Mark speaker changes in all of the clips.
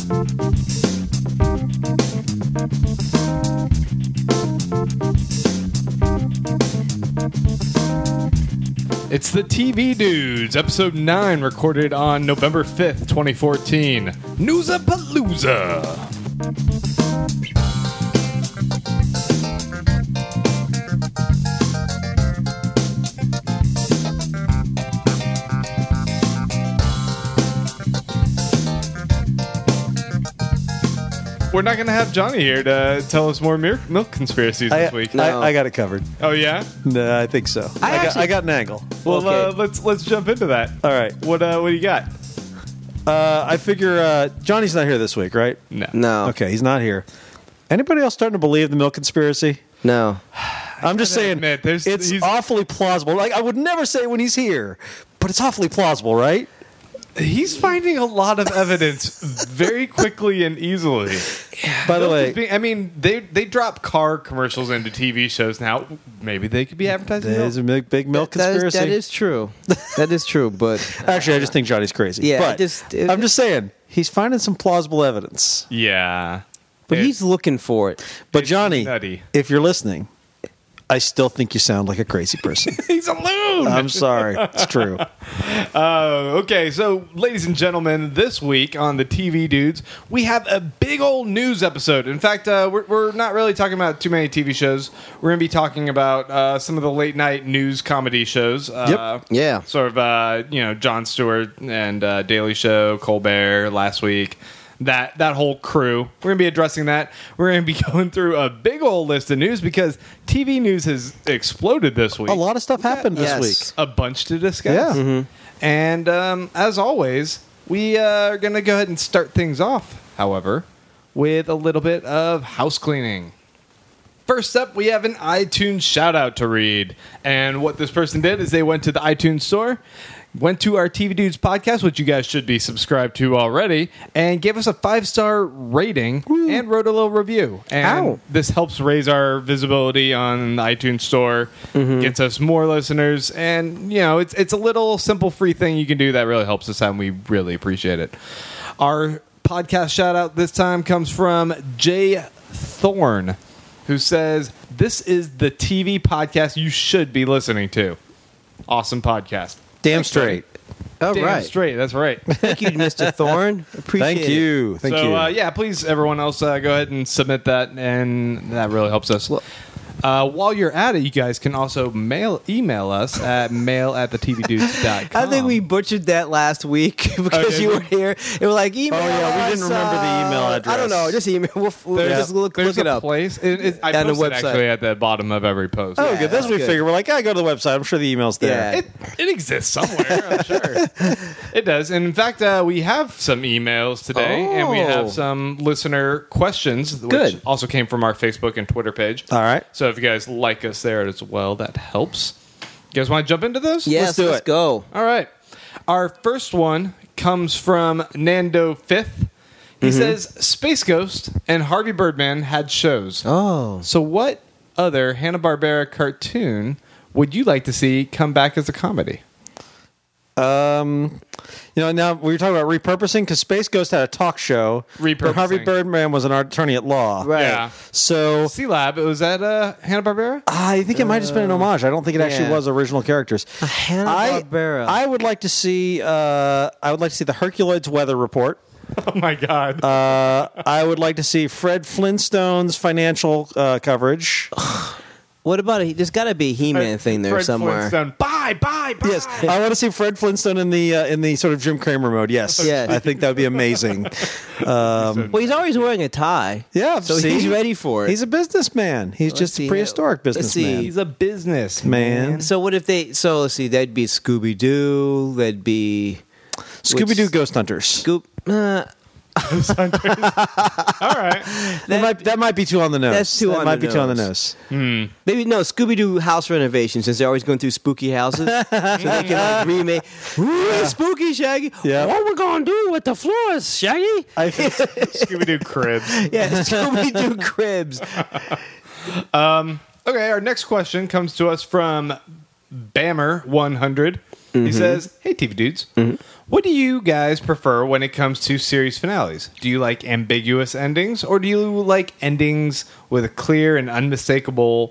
Speaker 1: It's the TV Dudes, episode 9, recorded on November 5th, 2014. Newsapalooza! We're not going to have Johnny here to tell us more milk conspiracies this week.
Speaker 2: I got it covered.
Speaker 1: Oh, yeah?
Speaker 2: No, I think so. I got an angle.
Speaker 1: Well,
Speaker 3: Okay.
Speaker 1: let's jump into that.
Speaker 2: All right.
Speaker 1: What do you got?
Speaker 2: I figure Johnny's not here this week, right?
Speaker 3: No.
Speaker 2: Okay, he's not here. Anybody else starting to believe the milk conspiracy?
Speaker 3: No.
Speaker 2: I'm just saying
Speaker 1: admit,
Speaker 2: it's
Speaker 1: he's-
Speaker 2: awfully plausible. Like, I would never say when he's here, but it's awfully plausible, right?
Speaker 1: He's finding a lot of evidence very quickly and easily.
Speaker 2: By the way,
Speaker 1: I mean, they drop car commercials into TV shows now. Maybe they could be advertising milk.
Speaker 2: there's a big milk
Speaker 3: That
Speaker 2: conspiracy.
Speaker 3: is true. That is true, but
Speaker 2: Actually, I just think Johnny's crazy.
Speaker 3: Yeah,
Speaker 2: but I'm just saying he's finding some plausible evidence.
Speaker 1: Yeah.
Speaker 3: he's looking for it.
Speaker 2: But
Speaker 1: It's
Speaker 2: Johnny,
Speaker 1: nutty.
Speaker 2: if you're listening, I still think you sound like a crazy person.
Speaker 1: He's a loon!
Speaker 2: I'm sorry. It's true.
Speaker 1: Okay, so ladies and gentlemen, this week on the TV Dudes, we have a big old news episode. In fact, we're not really talking about too many TV shows. We're going to be talking about some of the late night news comedy shows.
Speaker 3: Yeah.
Speaker 1: Sort of, Jon Stewart and Daily Show, Colbert last week. That whole crew. We're going to be addressing that. We're going to be going through a big old list of news because TV news has exploded this week.
Speaker 2: A lot of stuff happened this
Speaker 3: Yes.
Speaker 2: week.
Speaker 1: A bunch to discuss.
Speaker 2: Yeah.
Speaker 1: And as always, we are going to go ahead and start things off, however, with a little bit of house cleaning. First up, we have an iTunes shout out to read. And what this person did is they went to the iTunes store, went to our TV Dudes podcast, which you guys should be subscribed to already, and gave us a 5-star rating and wrote a little review. And this helps raise our visibility on the iTunes store, gets us more listeners, and it's a little simple free thing you can do that really helps us out, and we really appreciate it. Our podcast shout out this time comes from Jay Thorne, who says, "This is the TV podcast you should be listening to." Awesome podcast.
Speaker 2: Damn straight.
Speaker 3: All
Speaker 1: Damn
Speaker 3: right.
Speaker 1: straight. That's right.
Speaker 3: Thank you, Mr. Thorne. Appreciate
Speaker 2: Thank you. Thank you.
Speaker 1: So, please, everyone else, go ahead and submit that, and that really helps us. While you're at it, you guys can also email us at mail@thetvdudes.com.
Speaker 3: I think we butchered that last week because you were here. It was like email.
Speaker 2: Oh, yeah, we didn't remember the email address.
Speaker 3: I don't know. Just email. We'll just look
Speaker 1: There's
Speaker 3: it
Speaker 1: a
Speaker 3: up.
Speaker 1: place. I
Speaker 3: On the
Speaker 1: posted
Speaker 3: website.
Speaker 1: actually at the bottom of every post.
Speaker 2: Oh, good. That's what we
Speaker 3: good.
Speaker 2: figured. We're like, go to the website. I'm sure the email's there.
Speaker 3: Yeah.
Speaker 1: It exists somewhere, I'm sure. It does. And in fact, we have some emails today, and we have some listener questions, which
Speaker 3: Good.
Speaker 1: also came from our Facebook and Twitter page.
Speaker 2: All right.
Speaker 1: So if you guys like us there as well, that helps. You guys want to jump into those?
Speaker 3: Yes,
Speaker 2: do
Speaker 3: let's
Speaker 2: it.
Speaker 3: go.
Speaker 1: All right. Our first one comes from Nando Fifth. He says, Space Ghost and Harvey Birdman had shows.
Speaker 3: Oh.
Speaker 1: So what other Hanna-Barbera cartoon would you like to see come back as a comedy?
Speaker 2: Now we were talking about repurposing because Space Ghost had a talk show.
Speaker 1: Repurposing.
Speaker 2: But Harvey Birdman was an attorney at law.
Speaker 3: Right.
Speaker 1: Yeah.
Speaker 2: So
Speaker 1: C-Lab, was that Hanna-Barbera?
Speaker 2: I think it might have just been an homage. I don't think it actually
Speaker 3: yeah.
Speaker 2: was original characters.
Speaker 3: Hanna-Barbera.
Speaker 2: I would like to see. I would like to see the Herculoids weather report.
Speaker 1: Oh, my God.
Speaker 2: I would like to see Fred Flintstone's financial coverage.
Speaker 3: What about there's got to be a He-Man thing there
Speaker 1: Fred
Speaker 3: somewhere.
Speaker 1: Flintstone. Bye.
Speaker 2: Yes, I want to see Fred Flintstone in the sort of Jim Cramer mode. Yes,
Speaker 3: Yes.
Speaker 2: I think that would be amazing.
Speaker 3: Well, he's always wearing a tie.
Speaker 2: Yeah,
Speaker 3: So
Speaker 2: see?
Speaker 3: he's ready for it.
Speaker 2: He's a businessman. He's
Speaker 3: Let's
Speaker 2: just
Speaker 3: see.
Speaker 2: a prehistoric
Speaker 3: Let's see.
Speaker 2: businessman.
Speaker 1: He's a business
Speaker 2: Man.
Speaker 3: So what if they? So let's see. That'd be Scooby Doo. That'd be
Speaker 2: Scooby Doo Ghost Hunters.
Speaker 3: Scoop.
Speaker 1: All right.
Speaker 2: That might be too on the nose.
Speaker 3: That's too
Speaker 2: that
Speaker 3: on
Speaker 2: might
Speaker 3: the
Speaker 2: be too on the
Speaker 3: nose.
Speaker 2: nose.
Speaker 3: Maybe no Scooby Doo house renovation since they're always going through spooky houses, so they can remake. Ooh, spooky Shaggy.
Speaker 2: Yeah.
Speaker 3: What we gonna do with the floors, Shaggy?
Speaker 1: Scooby-Doo Cribs.
Speaker 3: Yeah, Scooby Doo cribs.
Speaker 1: Okay, our next question comes to us from Bammer100. He says, "Hey, TV dudes, What do you guys prefer when it comes to series finales? Do you like ambiguous endings, or do you like endings with a clear and unmistakable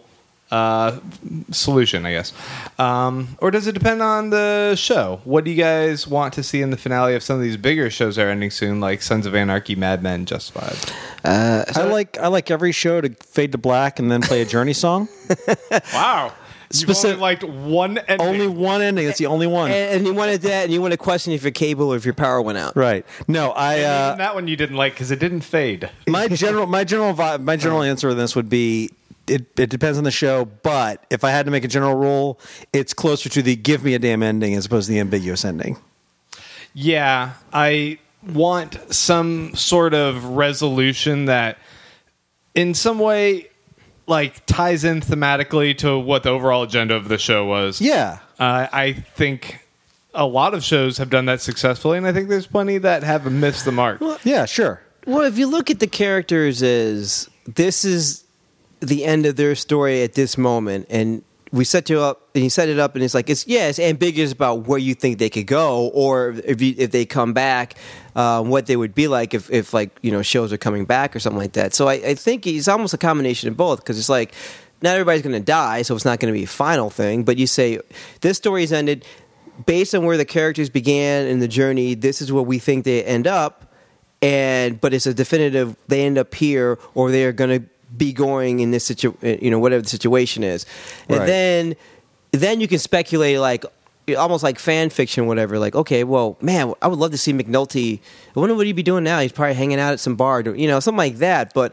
Speaker 1: solution, I guess? Or does it depend on the show? What do you guys want to see in the finale of some of these bigger shows that are ending soon, like Sons of Anarchy, Mad Men, Justified?
Speaker 2: I like every show to fade to black and then play a Journey song.
Speaker 1: Wow. You've only liked one ending.
Speaker 2: Only one ending. That's the only one.
Speaker 3: And you wanted that, and you want to question if your cable or if your power went out.
Speaker 2: Right. No,
Speaker 1: And even that one you didn't like because it didn't fade.
Speaker 2: my general answer to this would be it depends on the show, but if I had to make a general rule, it's closer to the give me a damn ending as opposed to the ambiguous ending.
Speaker 1: Yeah, I want some sort of resolution that in some way like ties in thematically to what the overall agenda of the show was.
Speaker 2: Yeah.
Speaker 1: I think a lot of shows have done that successfully, and I think there's plenty that have missed the mark.
Speaker 2: Yeah, sure.
Speaker 3: Well, if you look at the characters as this is the end of their story at this moment, and we set you up, and you set it up, and it's like it's ambiguous about where you think they could go, or if they come back, what they would be like if like shows are coming back or something like that. So I think it's almost a combination of both, because it's like not everybody's going to die, so it's not going to be a final thing. But you say this story's ended based on where the characters began in the journey. This is where we think they end up, but it's a definitive. They end up here, or they are going to be going in this whatever the situation is, and
Speaker 2: Right.
Speaker 3: then you can speculate like almost like fan fiction, whatever. Like, okay, well, man, I would love to see McNulty. I wonder what he'd be doing now. He's probably hanging out at some bar, something like that. But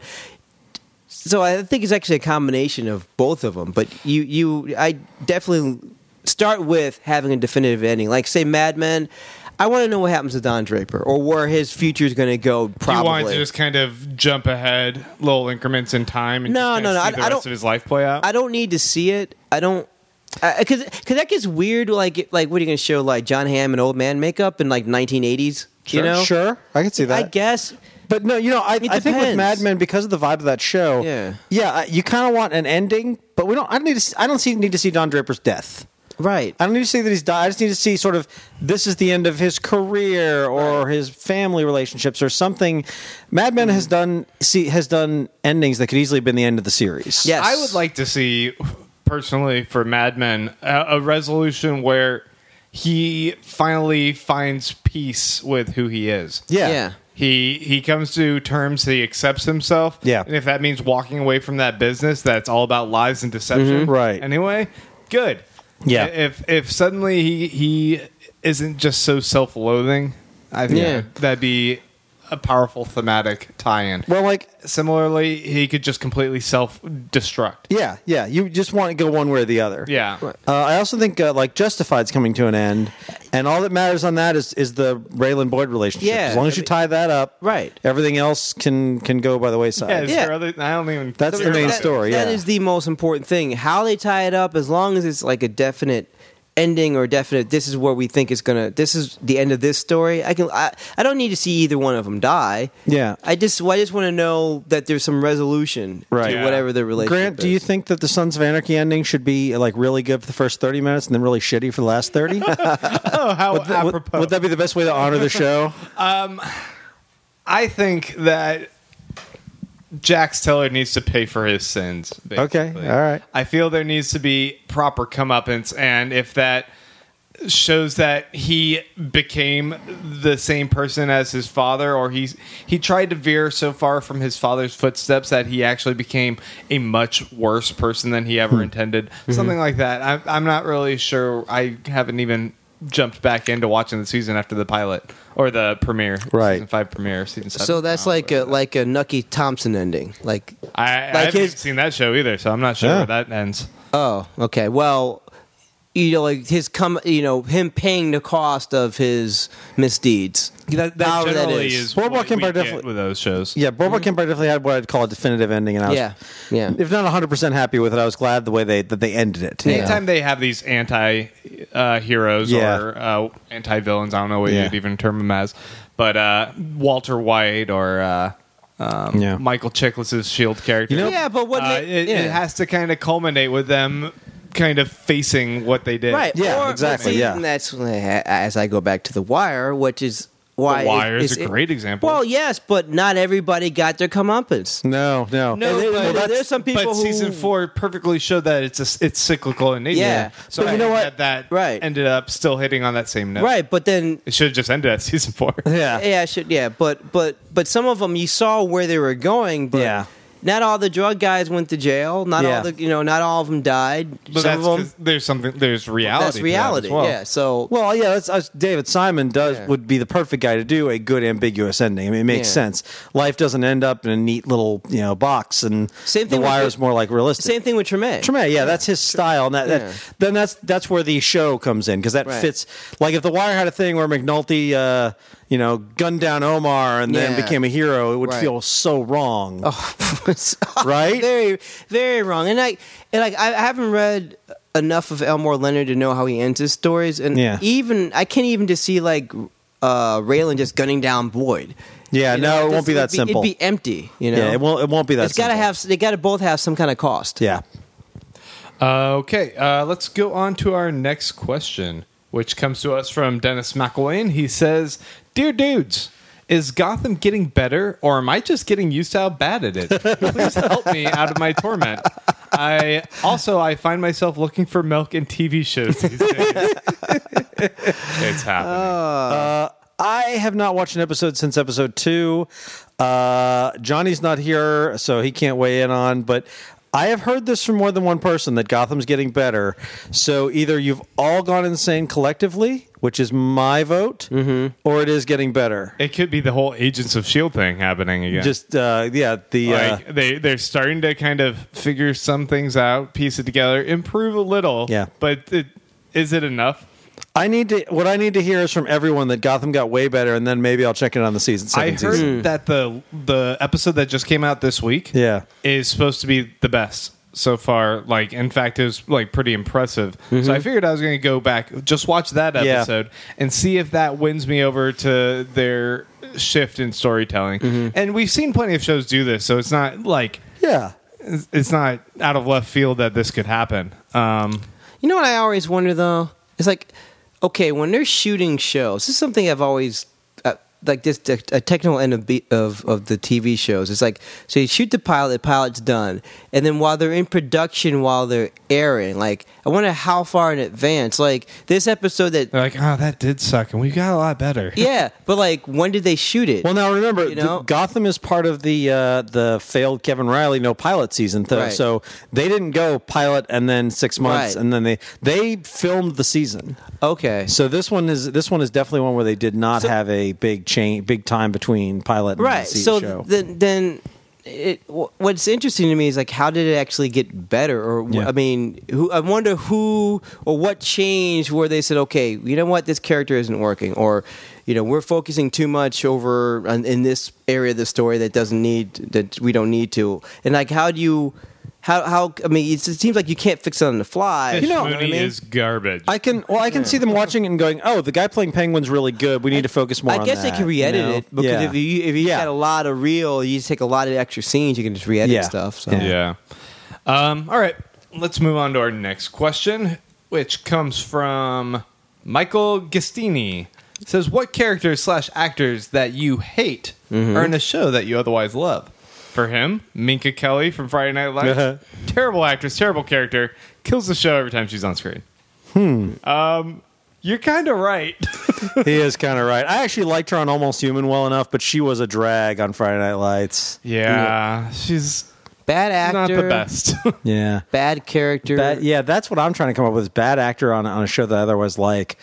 Speaker 3: so I think it's actually a combination of both of them. But I definitely start with having a definitive ending. Like, say, Mad Men. I want to know what happens to Don Draper, or where his future is going to go. Probably.
Speaker 1: You want to just kind of jump ahead, little increments in time, and
Speaker 3: No.
Speaker 1: see the rest of his life play out.
Speaker 3: I don't need to see it. I don't. Because that gets weird. Like, what are you going to show? Like John Hamm and old man makeup in like 1980s?
Speaker 2: Sure, I can see that.
Speaker 3: I guess.
Speaker 2: But no, I think with
Speaker 3: depends.
Speaker 2: Mad Men, because of the vibe of that show, you kind of want an ending, but we don't. I don't need to see Don Draper's death.
Speaker 3: Right.
Speaker 2: I don't need to see that he's died. I just need to see sort of this is the end of his career or his family relationships or something. Mad Men has done endings that could easily have been the end of the series.
Speaker 3: Yes.
Speaker 1: I would like to see, personally, for Mad Men, a resolution where he finally finds peace with who he is.
Speaker 2: Yeah.
Speaker 1: He comes to terms, he accepts himself.
Speaker 2: Yeah.
Speaker 1: And if that means walking away from that business that's all about lies and deception.
Speaker 2: Right.
Speaker 1: Anyway, good.
Speaker 2: Yeah.
Speaker 1: If suddenly he isn't just so self-loathing, I think that'd be a powerful thematic tie-in.
Speaker 2: Well, like
Speaker 1: Similarly, he could just completely self-destruct.
Speaker 2: yeah. You just want to go one way or the other.
Speaker 1: Yeah.
Speaker 2: I also think like Justified's coming to an end, and all that matters on that is the Raylan Boyd relationship.
Speaker 3: Yeah.
Speaker 2: As long as you tie that up,
Speaker 3: Right.
Speaker 2: everything else can go by the wayside.
Speaker 1: Yeah, is
Speaker 3: Yeah.
Speaker 1: there other, I don't even.
Speaker 2: That's the main story.
Speaker 3: That
Speaker 2: yeah.
Speaker 3: is the most important thing. How they tie it up, as long as it's like a definite ending or definite. This is where we think it's gonna. This is the end of this story. I don't need to see either one of them die.
Speaker 2: Yeah.
Speaker 3: I just want to know that there's some resolution
Speaker 2: Right.
Speaker 3: to
Speaker 1: Yeah.
Speaker 3: whatever the relationship.
Speaker 2: Grant, do you think that the Sons of Anarchy ending should be like really good for the first 30 minutes and then really shitty for the last 30?
Speaker 1: Oh, how apropos.
Speaker 2: Would that be the best way to honor the show?
Speaker 1: I think that Jax Teller needs to pay for his sins. Basically.
Speaker 2: Okay, all right.
Speaker 1: I feel there needs to be proper comeuppance, and if that shows that he became the same person as his father, or he tried to veer so far from his father's footsteps that he actually became a much worse person than he ever intended. Something like that. I'm not really sure. I haven't even jumped back into watching the season after the pilot or the premiere,
Speaker 2: Right.
Speaker 1: season 5 premiere, season 7.
Speaker 3: So that's like a Nucky Thompson ending. Like
Speaker 1: I haven't seen that show either, so I'm not sure
Speaker 2: Yeah.
Speaker 1: where that ends.
Speaker 3: oh, okay. Well, like him paying the cost of his misdeeds.
Speaker 1: That
Speaker 3: How that
Speaker 1: generally
Speaker 3: is.
Speaker 1: is
Speaker 2: Boardwalk
Speaker 1: what we
Speaker 2: Empire
Speaker 1: get
Speaker 2: definitely-
Speaker 1: with those shows.
Speaker 2: Yeah, Boardwalk Empire definitely had what I'd call a definitive ending, and I was,
Speaker 3: Yeah.
Speaker 2: if not 100% happy with it, I was glad the way that they ended it.
Speaker 1: Anytime they have these anti-heroes
Speaker 2: Yeah.
Speaker 1: or anti-villains, I don't know what
Speaker 2: Yeah.
Speaker 1: you'd even term them as, but Walter White or Michael Chiklis' Shield character.
Speaker 2: You know-
Speaker 3: Yeah, but what?
Speaker 1: it has to kind of culminate with them kind of facing what they did.
Speaker 3: Right.
Speaker 2: Yeah,
Speaker 3: Or-
Speaker 2: exactly,
Speaker 3: but see,
Speaker 2: yeah.
Speaker 3: And that's as I go back to The Wire, which is why
Speaker 1: The Wire is
Speaker 3: it's-
Speaker 1: a great example.
Speaker 3: Well, yes, but not everybody got their comeuppance.
Speaker 2: No.
Speaker 3: No, but there's some people
Speaker 1: but
Speaker 3: who
Speaker 1: season 4 perfectly showed that it's cyclical in nature.
Speaker 3: Yeah.
Speaker 1: So
Speaker 2: But you know what?
Speaker 1: That
Speaker 3: Right.
Speaker 1: ended up still hitting on that same note.
Speaker 3: right, but then
Speaker 1: It should have just ended at season 4.
Speaker 2: Yeah.
Speaker 3: but some of them you saw where they were going, but
Speaker 2: Yeah.
Speaker 3: not all the drug guys went to jail. Not
Speaker 2: Yeah.
Speaker 3: all not all of them died.
Speaker 1: But
Speaker 3: some
Speaker 1: that's
Speaker 3: of
Speaker 1: 'cause
Speaker 3: them
Speaker 1: there's reality.
Speaker 3: that's
Speaker 1: to that
Speaker 3: reality.
Speaker 1: as well.
Speaker 3: Yeah. So
Speaker 2: Well, yeah, David Simon
Speaker 3: Yeah.
Speaker 2: would be the perfect guy to do a good ambiguous ending. I mean, it makes
Speaker 3: Yeah.
Speaker 2: sense. Life doesn't end up in a neat little box, and
Speaker 3: Same thing
Speaker 2: The
Speaker 3: with
Speaker 2: Wire
Speaker 3: the-
Speaker 2: is more like realistic.
Speaker 3: same thing with Treme.
Speaker 2: Treme, yeah, that's his style, and
Speaker 3: Yeah.
Speaker 2: then that's where the show comes in because that
Speaker 3: Right.
Speaker 2: fits. Like if The Wire had a thing where McNulty, gunned down Omar and then
Speaker 3: Yeah.
Speaker 2: became a hero, it would
Speaker 3: Right.
Speaker 2: feel so wrong.
Speaker 3: It's
Speaker 2: Right?
Speaker 3: Very, very wrong. And I haven't read enough of Elmore Leonard to know how he ends his stories. And
Speaker 2: Yeah.
Speaker 3: I can't even just see Raylan just gunning down Boyd.
Speaker 2: Yeah,
Speaker 3: You
Speaker 2: no,
Speaker 3: know,
Speaker 2: it won't be that
Speaker 3: it'd
Speaker 2: simple.
Speaker 3: It'd be empty. You know,
Speaker 2: Yeah, it won't be that.
Speaker 3: It's got to
Speaker 2: simple.
Speaker 3: have. They got to both have some kind of cost.
Speaker 2: Yeah.
Speaker 1: Okay, let's go on to our next question, which comes to us from Dennis McElwain. He says, "Dear dudes, is Gotham getting better, or am I just getting used to how bad it is? Please help me out of my torment. I find myself looking for milk in TV shows these days." It's happening.
Speaker 2: I have not watched an episode since episode 2. Johnny's not here, so he can't weigh in on, but I have heard this from more than one person that Gotham's getting better. So either you've all gone insane collectively, which is my vote, or it is getting better.
Speaker 1: It could be the whole Agents of S.H.I.E.L.D. thing happening again. They're starting to kind of figure some things out, piece it together, improve a little.
Speaker 2: Yeah.
Speaker 1: But is it enough?
Speaker 2: What I need to hear is from everyone that Gotham got way better, and then maybe I'll check it on the second
Speaker 1: I heard
Speaker 2: season.
Speaker 1: that the episode that just came out this week
Speaker 2: Yeah.
Speaker 1: is supposed to be the best so far. Like, in fact, it was like pretty impressive. So I figured I was going to go back, just watch that
Speaker 2: Yeah.
Speaker 1: episode, and see if that wins me over to their shift in storytelling. And we've seen plenty of shows do this, so it's not like
Speaker 2: Yeah.
Speaker 1: it's not out of left field that this could happen.
Speaker 3: You know what I always wonder though? It's like, okay, when they're shooting shows, this is something I've always like this a technical end of the TV shows. It's like, so you shoot the pilot's done, and then while they're in production, while they're airing, like I wonder how far in advance. Like this episode that,
Speaker 1: They're like, oh, that did suck, and we got a lot better.
Speaker 3: yeah, but like when did they shoot it?
Speaker 2: Well, now remember,
Speaker 3: You know?
Speaker 2: Gotham is part of the failed Kevin Riley no pilot season,
Speaker 3: Right.
Speaker 2: so they didn't go pilot and then 6 months,
Speaker 3: Right.
Speaker 2: and then they filmed the season.
Speaker 3: Okay,
Speaker 2: So this one is definitely one where they did not
Speaker 3: So-
Speaker 2: have a big time between pilot and
Speaker 3: right.
Speaker 2: the
Speaker 3: So
Speaker 2: show.
Speaker 3: then what's interesting to me is like, how did it actually get better? Or
Speaker 2: Yeah.
Speaker 3: I mean, I wonder who or what changed where they said, okay, you know what, this character isn't working, or we're focusing too much over in this area of the story that we don't need to. And like, how do you? How I mean, it seems like you can't fix it on the fly.
Speaker 1: Fish
Speaker 3: what I
Speaker 1: Mooney
Speaker 3: mean?
Speaker 1: is garbage.
Speaker 2: I can see them watching it and going, "Oh, the guy playing Penguin's really good. We need to focus more on
Speaker 3: I guess
Speaker 2: that."
Speaker 3: they can re-edit
Speaker 2: you know?
Speaker 3: it because
Speaker 2: Yeah.
Speaker 3: if you
Speaker 2: Yeah.
Speaker 3: got a lot of real, you just take a lot of extra scenes, you can just re-edit
Speaker 2: Yeah.
Speaker 3: stuff. So.
Speaker 2: Yeah.
Speaker 1: Yeah. All right. Let's move on to our next question, which comes from Michael Gastini. It says, what characters / actors that you hate are in a show that you otherwise love? For him, Minka Kelly from Friday Night Lights. Terrible actress, terrible character. Kills the show every time she's on screen. You're kind of right.
Speaker 2: He is kind of right. I actually liked her on Almost Human well enough, but she was a drag on Friday Night Lights.
Speaker 1: Yeah. She's
Speaker 3: Bad actor,
Speaker 1: not the best.
Speaker 2: Yeah.
Speaker 3: bad character.
Speaker 2: That's what I'm trying to come up with, is bad actor on a show that I otherwise like.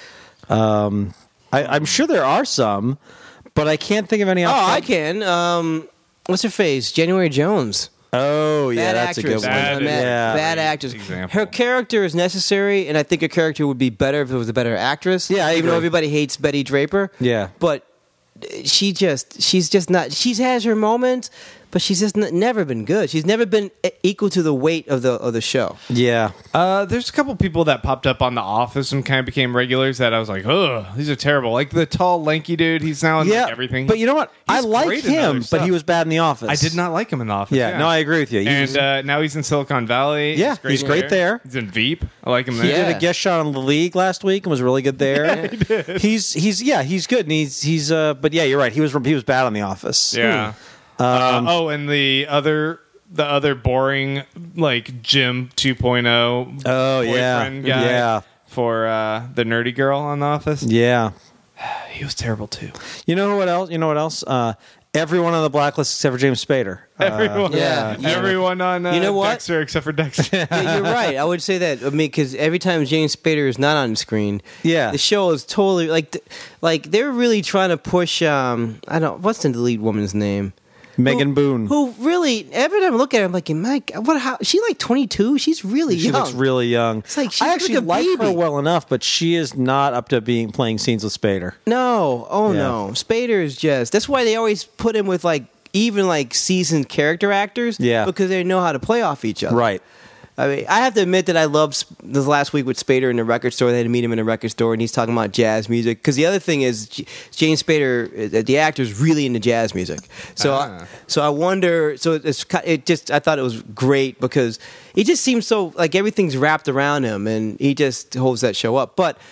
Speaker 2: I'm sure there are some, but I can't think of any.
Speaker 3: Oh, I can. What's her face? January Jones.
Speaker 2: Oh, yeah,
Speaker 3: Bad
Speaker 2: that's a
Speaker 3: actress.
Speaker 2: good one.
Speaker 1: That is
Speaker 2: Yeah.
Speaker 3: Bad
Speaker 1: great
Speaker 3: actress.
Speaker 1: example.
Speaker 3: Her character is necessary, and I think her character would be better if it was a better actress.
Speaker 2: Yeah, I
Speaker 3: even though
Speaker 2: agree.
Speaker 3: everybody hates Betty Draper.
Speaker 2: Yeah.
Speaker 3: but she's just not. She has her moments, but she's just never been good. She's never been equal to the weight of the show.
Speaker 2: Yeah.
Speaker 1: There's a couple people that popped up on The Office and kind of became regulars that I was like, oh, these are terrible. Like the tall, lanky dude. He's now in
Speaker 2: Yeah.
Speaker 1: like everything.
Speaker 2: But you know what? I
Speaker 1: He's
Speaker 2: like
Speaker 1: great in other
Speaker 2: him, but
Speaker 1: stuff.
Speaker 2: he was bad in The Office.
Speaker 1: I did not like him in The Office.
Speaker 2: Yeah, no, I agree with you.
Speaker 1: And now he's in Silicon Valley.
Speaker 2: Yeah, he's great there.
Speaker 1: He's in Veep. I like him there.
Speaker 2: He
Speaker 3: Yeah.
Speaker 2: did a guest shot on The League last week and was really good there. He's good, and he's but yeah, you're right. He was bad on The Office.
Speaker 1: Yeah. And the other boring like Jim 2.0.
Speaker 2: Oh yeah,
Speaker 1: boyfriend guy
Speaker 2: yeah,
Speaker 1: for the nerdy girl on The Office.
Speaker 2: yeah.
Speaker 1: He was terrible too.
Speaker 2: You know what else? Everyone on the blacklist except for James Spader.
Speaker 1: Everyone,
Speaker 3: yeah.
Speaker 1: everyone on
Speaker 3: You know what?
Speaker 1: Dexter except for Dexter.
Speaker 3: Yeah, you're right. I would say that. I mean, because every time James Spader is not on the screen,
Speaker 2: Yeah.
Speaker 3: the show is totally like they're really trying to push. What's the lead woman's name?
Speaker 2: Megan Boone.
Speaker 3: Who really? Every time I look at her, I'm like, Mike, how? She like 22. She's really
Speaker 2: She
Speaker 3: young.
Speaker 2: looks really young.
Speaker 3: It's like she's
Speaker 2: I actually
Speaker 3: like a
Speaker 2: like her
Speaker 3: baby.
Speaker 2: well enough, but she is not up to playing scenes with Spader.
Speaker 3: No,
Speaker 2: Yeah.
Speaker 3: no. Spader is just. That's why they always put him with even seasoned character actors.
Speaker 2: Yeah.
Speaker 3: because they know how to play off each other.
Speaker 2: Right.
Speaker 3: I mean, I have to admit that I loved this last week with Spader in the record store. They had to meet him in a record store, and he's talking about jazz music. Because the other thing is, James Spader, the actor, is really into jazz music. So, I wonder. So I thought it was great because he just seems so like everything's wrapped around him, and he just holds that show up. But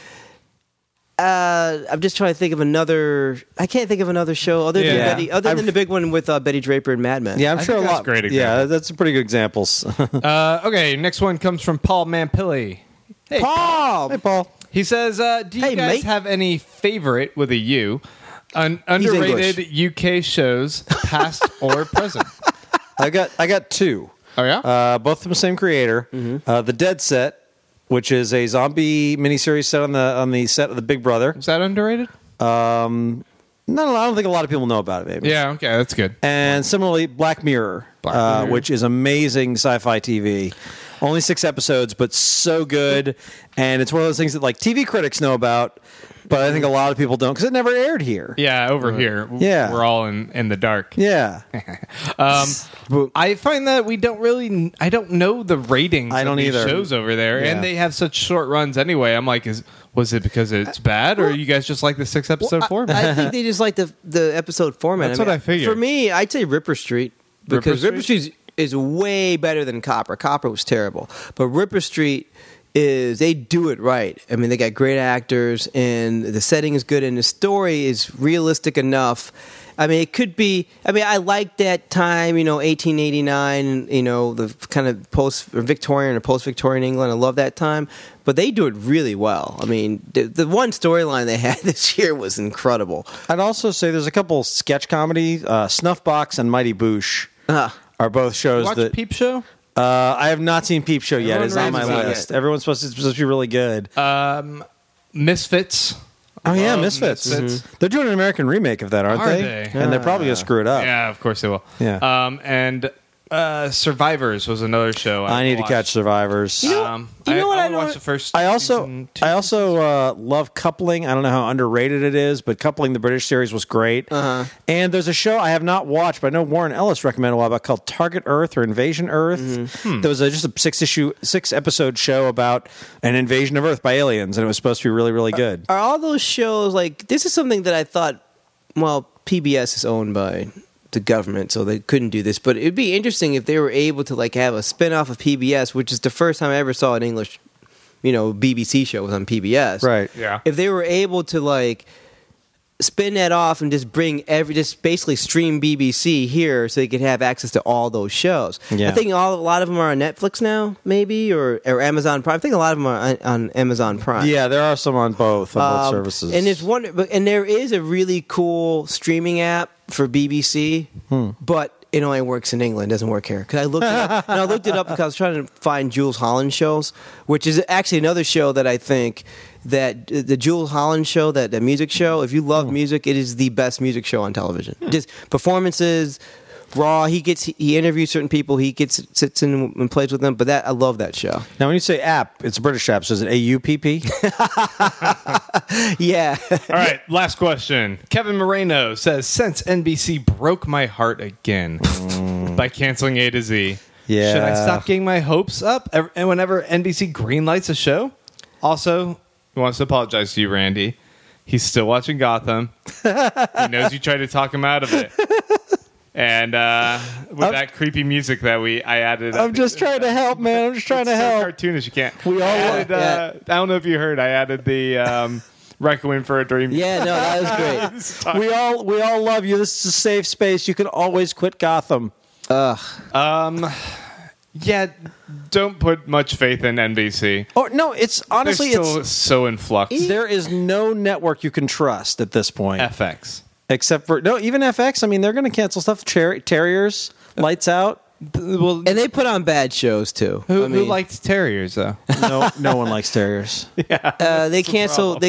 Speaker 3: I'm just trying to think of another. I can't think of another show other than
Speaker 1: Yeah.
Speaker 3: Betty, other than the big one with Betty Draper and Mad Men.
Speaker 2: Yeah, I'm
Speaker 1: I
Speaker 2: sure
Speaker 1: think
Speaker 2: a
Speaker 1: that's
Speaker 2: lot.
Speaker 1: great
Speaker 2: Yeah,
Speaker 1: examples.
Speaker 2: that's pretty good examples.
Speaker 1: Okay, next one comes from Paul Mampilli. Hey,
Speaker 3: Paul.
Speaker 2: Hey, Paul.
Speaker 1: He says, "Do you
Speaker 3: Hey,
Speaker 1: guys
Speaker 3: mate.
Speaker 1: have any favorite with a U, underrated UK shows, past or present?"
Speaker 2: I got two.
Speaker 1: Oh yeah.
Speaker 2: Both from the same creator. The Dead Set, which is a zombie miniseries set on the set of The Big Brother.
Speaker 1: Is that underrated?
Speaker 2: I don't think a lot of people know about it. Maybe.
Speaker 1: Yeah. Okay, that's good.
Speaker 2: And similarly, Black Mirror,
Speaker 1: Black Mirror.
Speaker 2: which is amazing sci-fi TV. Only 6 episodes, but so good. And it's one of those things that TV critics know about, but I think a lot of people don't because it never aired here.
Speaker 1: Yeah, over here,
Speaker 2: Yeah.
Speaker 1: we're all in the dark.
Speaker 2: Yeah.
Speaker 1: I find that we don't really. I don't know the ratings.
Speaker 2: I don't
Speaker 1: of these
Speaker 2: either.
Speaker 1: shows over there,
Speaker 2: Yeah.
Speaker 1: and they have such short runs anyway. I'm like, was it because it's bad, or you guys just like the 6 episode format?
Speaker 3: I think they just like the episode format.
Speaker 1: That's what I figured.
Speaker 3: For me, I'd say Ripper Street because
Speaker 1: Ripper
Speaker 3: Ripper
Speaker 1: Street?
Speaker 3: Street is way better than Copper. Copper was terrible, but Ripper Street they do it right. I mean, they got great actors, and the setting is good, and the story is realistic enough. I mean, it could be. I mean, I like that time, 1889, the kind of Victorian or post-Victorian England. I love that time, but they do it really well. I mean, the one storyline they had this year was incredible.
Speaker 2: I'd also say there's a couple sketch comedy, Snuffbox and Mighty Boosh are both shows
Speaker 1: Watch
Speaker 2: that
Speaker 1: Peep Show.
Speaker 2: I have not seen Peep Show yet.
Speaker 1: Everyone
Speaker 2: It's on my
Speaker 1: raves about
Speaker 2: list. Everyone's supposed to be really good.
Speaker 1: Misfits.
Speaker 2: Oh yeah,
Speaker 1: Love
Speaker 2: Misfits.
Speaker 1: Misfits.
Speaker 2: They're doing an American remake of that, aren't
Speaker 1: Are
Speaker 2: they?
Speaker 1: they?
Speaker 2: And they're probably gonna screw it up.
Speaker 1: Yeah, of course they will.
Speaker 2: Yeah.
Speaker 1: And Survivors was another show.
Speaker 2: I need to
Speaker 1: watched.
Speaker 2: catch Survivors.
Speaker 3: You know what
Speaker 1: I
Speaker 3: I
Speaker 1: only
Speaker 3: know-
Speaker 1: watched the first.
Speaker 2: I also
Speaker 1: season,
Speaker 2: love Coupling. I don't know how underrated it is, but Coupling, the British series, was great. And there's a show I have not watched, but I know Warren Ellis recommended a while back called Target Earth or Invasion Earth. There was just a 6 episode show about an invasion of Earth by aliens, and it was supposed to be really, really good.
Speaker 3: Are all those shows this is something that I thought, well, PBS is owned by the government, so they couldn't do this, but it'd be interesting if they were able to have a spin-off of PBS, which is the first time I ever saw an English, BBC show was on PBS.
Speaker 2: Right.
Speaker 1: Yeah.
Speaker 3: If they were able to spin that off and just just basically stream BBC here so they could have access to all those shows.
Speaker 2: Yeah.
Speaker 3: I think a lot of them are on Netflix now, maybe, or Amazon Prime. I think a lot of them are on Amazon Prime.
Speaker 2: Yeah, there are some on both services.
Speaker 3: And and there is a really cool streaming app for BBC, but it only works in England. It doesn't work here. Because I looked it up, and I looked it up because I was trying to find Jules Holland shows, which is actually another show that I think that the Jules Holland show, that music show. If you love music, it is the best music show on television. Just performances, Raw. He interviews certain people. He sits in and plays with them. But I love that show.
Speaker 2: Now, when you say app, it's a British app, so is it AUPP?
Speaker 3: Yeah.
Speaker 1: All right, last question. Kevin Moreno says, since NBC broke my heart again by canceling A to Z,
Speaker 2: Yeah.
Speaker 1: should I stop getting my hopes up and whenever NBC greenlights a show? Also, he wants to apologize to you, Randy. He's still watching Gotham. He knows you tried to talk him out of it. And with that creepy music that I added.
Speaker 2: I'm just trying to help, man. I'm just trying to
Speaker 1: it's
Speaker 2: help.
Speaker 1: so cartoonish, you can't.
Speaker 2: We all
Speaker 1: added, I don't know if you heard, I added the Requiem for a Dream.
Speaker 3: Yeah, no, that was great.
Speaker 2: We all love you. This is a safe space. You can always quit Gotham.
Speaker 1: Yeah, don't put much faith in NBC.
Speaker 2: Oh no, it's honestly
Speaker 1: They're still so in flux.
Speaker 2: there is no network you can trust at this point.
Speaker 1: FX.
Speaker 2: Except for even FX. I mean, they're going to cancel stuff. Terriers, Lights Out.
Speaker 1: Well,
Speaker 3: And they put on bad shows too.
Speaker 1: who
Speaker 3: I mean,
Speaker 1: liked Terriers though?
Speaker 2: No one likes terriers.
Speaker 3: they canceled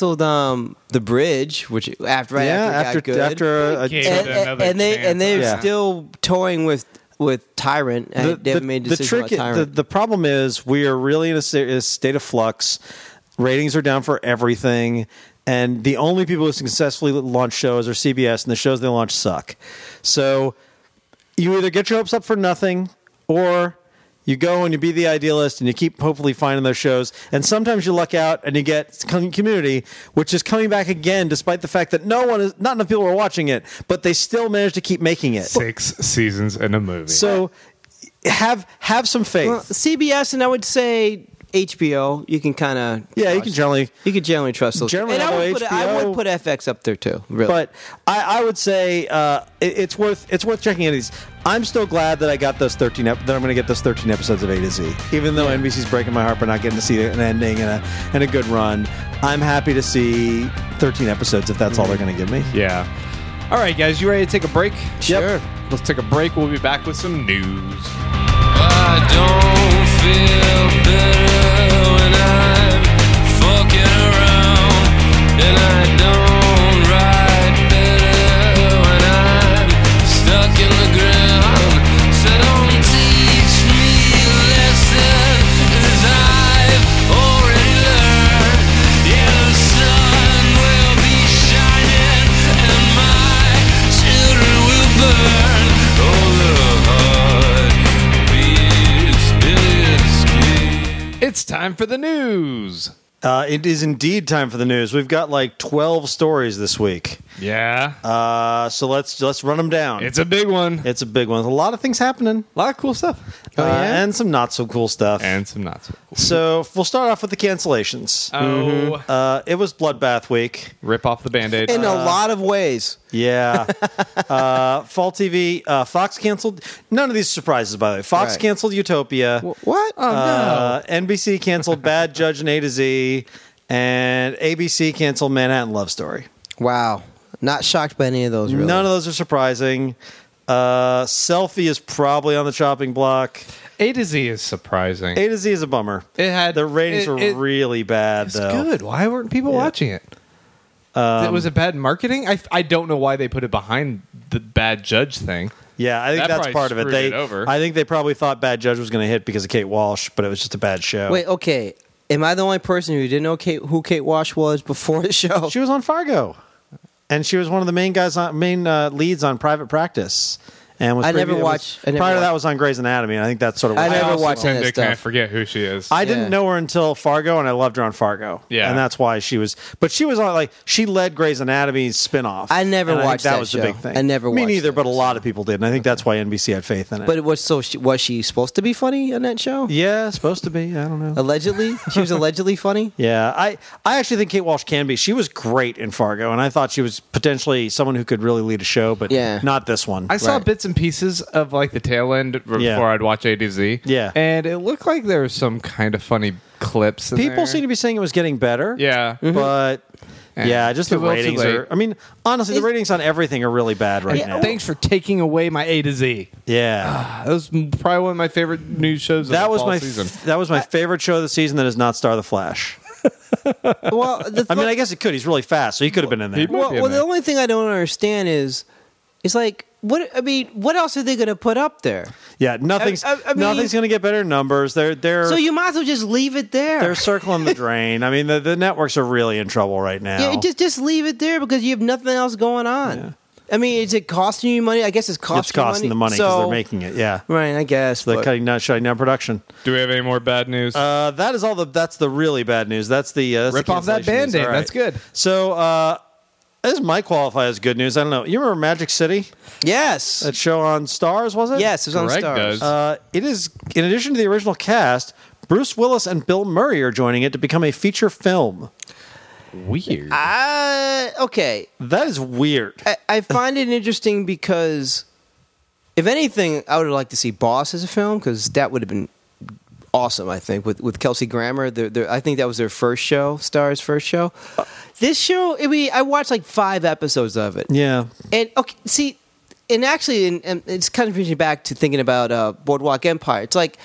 Speaker 3: The Bridge, which after it got good.
Speaker 2: after
Speaker 1: Gave it another
Speaker 3: and
Speaker 1: chance.
Speaker 3: they're
Speaker 2: Yeah.
Speaker 3: still toying with Tyrant. They haven't made a decision about Tyrant.
Speaker 2: The problem is we are really in a state of flux. Ratings are down for everything, and the only people who successfully launch shows are CBS, and the shows they launch suck. So you either get your hopes up for nothing, or you go and you be the idealist and you keep hopefully finding those shows. And sometimes you luck out and you get Community, which is coming back again, despite the fact that not enough people are watching it, but they still manage to keep making it.
Speaker 1: 6 seasons in a movie.
Speaker 2: So have some faith.
Speaker 3: Well, CBS, and I would say HBO. You can kind of
Speaker 2: You can generally
Speaker 3: trust those.
Speaker 2: Generally,
Speaker 3: and I
Speaker 2: although
Speaker 3: would put FX up there too. Really,
Speaker 2: But I would say it's worth checking out these. I'm still glad that I got those 13 that I'm going to get those 13 episodes of A to Z. Even though NBC's breaking my heart for not getting to see an ending and a good run, I'm happy to see 13 episodes if that's all they're going to give me.
Speaker 1: yeah. All right, guys, you ready to take a break?
Speaker 3: Sure.
Speaker 1: Let's take a break. We'll be back with some news.
Speaker 4: I don't feel better when I'm fucking around, and I don't ride better when I'm stuck in the ground. So don't teach me a lesson, 'cause I've already learned. Yeah, the sun will be shining, and my children will burn. Oh, the heart beats Billy.
Speaker 1: It's time for the news.
Speaker 2: It is indeed time for the news. We've got like 12 stories this week.
Speaker 1: Yeah.
Speaker 2: So let's run them down.
Speaker 1: It's a big one.
Speaker 2: It's a big one. A lot of things happening.
Speaker 1: A lot of cool stuff.
Speaker 2: And some not so cool stuff.
Speaker 1: And some not so cool.
Speaker 2: So we'll start off with the cancellations. It was Bloodbath week.
Speaker 1: Rip off the Band-Aid.
Speaker 3: in a lot of ways.
Speaker 2: Yeah. Fall TV. Fox canceled. None of these surprises, by the way. Fox
Speaker 3: Right.
Speaker 2: canceled Utopia.
Speaker 3: What?
Speaker 2: NBC canceled Bad Judge and A to Z. And ABC canceled Manhattan Love Story.
Speaker 3: Wow. Not shocked by any of those. Really.
Speaker 2: None of those are surprising. Selfie is probably on the chopping block.
Speaker 1: A to Z is surprising.
Speaker 2: A to Z is a bummer.
Speaker 1: It had
Speaker 2: The ratings were really bad,
Speaker 1: It's
Speaker 2: though.
Speaker 1: good. Why weren't people watching it? Was it bad marketing? I don't know why they put it behind the Bad Judge thing.
Speaker 2: Yeah, I think
Speaker 1: That
Speaker 2: that's
Speaker 1: probably
Speaker 2: part of it.
Speaker 1: screwed
Speaker 2: They,
Speaker 1: it over.
Speaker 2: I think they probably thought Bad Judge was going to hit because of Kate Walsh, but it was just a bad show.
Speaker 3: Wait, okay. Am I the only person who didn't know who Kate Walsh was before the show?
Speaker 2: She was on Fargo, and she was one of the main leads on Private Practice. And was
Speaker 3: I never
Speaker 2: previous-
Speaker 3: watched- I never
Speaker 2: prior to that
Speaker 3: watched-
Speaker 2: was on Grey's Anatomy, and I think that's sort of.
Speaker 3: I
Speaker 2: what
Speaker 3: never
Speaker 2: also-
Speaker 3: watched any of
Speaker 1: tend
Speaker 3: that
Speaker 1: to kind
Speaker 3: stuff.
Speaker 1: of forget who she is.
Speaker 2: I didn't know her until Fargo, and I loved her on Fargo.
Speaker 1: Yeah.
Speaker 2: and that's why she was. But she was on she led Grey's Anatomy's spinoff.
Speaker 3: I never
Speaker 2: and I think
Speaker 3: watched
Speaker 2: that
Speaker 3: that
Speaker 2: was
Speaker 3: show.
Speaker 2: the big thing.
Speaker 3: I never
Speaker 2: Me
Speaker 3: watched
Speaker 2: neither,
Speaker 3: that,
Speaker 2: but a lot of people did, and I think that's why NBC had faith in it.
Speaker 3: But was she supposed to be funny on that show?
Speaker 2: yeah, supposed to be. I don't know.
Speaker 3: Allegedly, she was allegedly funny.
Speaker 2: Yeah, I actually think Kate Walsh can be. She was great in Fargo, and I thought she was potentially someone who could really lead a show, but
Speaker 3: Yeah.
Speaker 2: not this one.
Speaker 1: I saw
Speaker 3: Right.
Speaker 1: bits and pieces of like the tail end before
Speaker 2: Yeah.
Speaker 1: I'd watch A to Z.
Speaker 2: Yeah.
Speaker 1: and it looked like there was some kind of funny clips. In
Speaker 2: People
Speaker 1: there.
Speaker 2: seem to be saying it was getting better.
Speaker 1: Yeah.
Speaker 2: But yeah, just
Speaker 1: Too
Speaker 2: the
Speaker 1: little, too
Speaker 2: ratings
Speaker 1: late.
Speaker 2: are. I mean, honestly, the ratings on everything are really bad right now.
Speaker 1: Thanks for taking away my A to Z.
Speaker 2: Yeah,
Speaker 1: That was probably one of my favorite news shows.
Speaker 2: that
Speaker 1: of
Speaker 2: was
Speaker 1: the fall
Speaker 2: my
Speaker 1: season.
Speaker 2: that was my favorite show of the season. That is not Star the Flash.
Speaker 3: Well,
Speaker 2: I mean, I guess it could. He's really fast, so he could have been in there.
Speaker 1: He might be in
Speaker 3: the
Speaker 1: there.
Speaker 3: only thing I don't understand is, it's like what I mean, what else are they going to put up there?
Speaker 2: Yeah, nothing's
Speaker 3: I mean-
Speaker 2: nothing's going to get better numbers. They're
Speaker 3: So you might as well just leave it there.
Speaker 2: they're circling the drain. I mean, the networks are really in trouble right now.
Speaker 3: Yeah, just leave it there because you have nothing else going on.
Speaker 2: Yeah.
Speaker 3: I mean, is it costing you money? I guess it's costing.
Speaker 2: It's costing the money because they're making it. Yeah,
Speaker 3: Right, I guess.
Speaker 2: they're
Speaker 3: but-
Speaker 2: shutting down production.
Speaker 1: Do we have any more bad news?
Speaker 2: That is all that's the really bad news. That's the
Speaker 1: Rip off that
Speaker 2: cancellation news.
Speaker 1: Band-Aid.
Speaker 2: All right.
Speaker 1: That's good.
Speaker 2: So this might qualify as good news. I don't know. You remember Magic City?
Speaker 3: Yes.
Speaker 2: That show on Stars, was it?
Speaker 3: Yes, it was on
Speaker 1: Greg
Speaker 3: Stars.
Speaker 1: does.
Speaker 2: It is, in addition to the original cast, Bruce Willis and Bill Murray are joining it to become a feature film.
Speaker 1: Weird.
Speaker 3: Okay.
Speaker 2: That is weird.
Speaker 3: I find it interesting because, if anything, I would like to see Boss as a film because that would have been awesome. I think with Kelsey Grammer, I think that was their first show, Stars' first show. This show, I mean, I watched like 5 episodes of it,
Speaker 2: Yeah.
Speaker 3: and okay, see, and actually, and it's kind of brings me back to thinking about Boardwalk Empire. It's like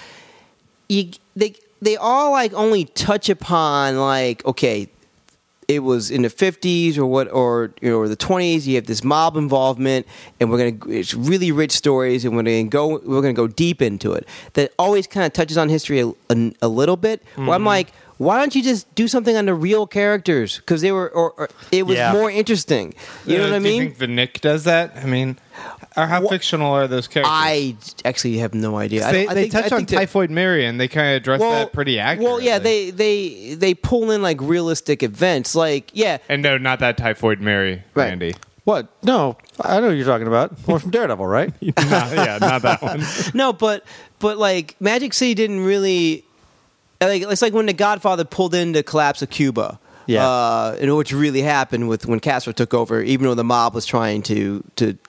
Speaker 3: they all like only touch upon like, okay, it was in the 50s or the 20s. You have this mob involvement, and it's really rich stories, and we're gonna go deep into it. That always kind of touches on history a little bit. Where I'm like, why don't you just do something on the real characters? Because they were, or it was
Speaker 2: Yeah.
Speaker 3: more interesting. You know what I
Speaker 1: Do you
Speaker 3: mean?
Speaker 1: think the Nick does that? I mean, or how fictional are those characters?
Speaker 3: I actually have no idea. I
Speaker 1: They,
Speaker 3: don't- I
Speaker 1: they
Speaker 3: think-
Speaker 1: touch
Speaker 3: I
Speaker 1: on
Speaker 3: think that-
Speaker 1: Typhoid Mary, and they kind of address that pretty accurately.
Speaker 3: Well, yeah, they pull in like realistic events, like
Speaker 1: And no, not that Typhoid Mary,
Speaker 3: Right.
Speaker 1: Randy.
Speaker 2: What? No, I know what you're talking about. One from Daredevil, right?
Speaker 1: Not that one.
Speaker 3: no, but like Magic City didn't really like. It's like when The Godfather pulled in the collapse of Cuba.
Speaker 2: Yeah.
Speaker 3: and which really happened with when Castro took over, even though the mob was trying to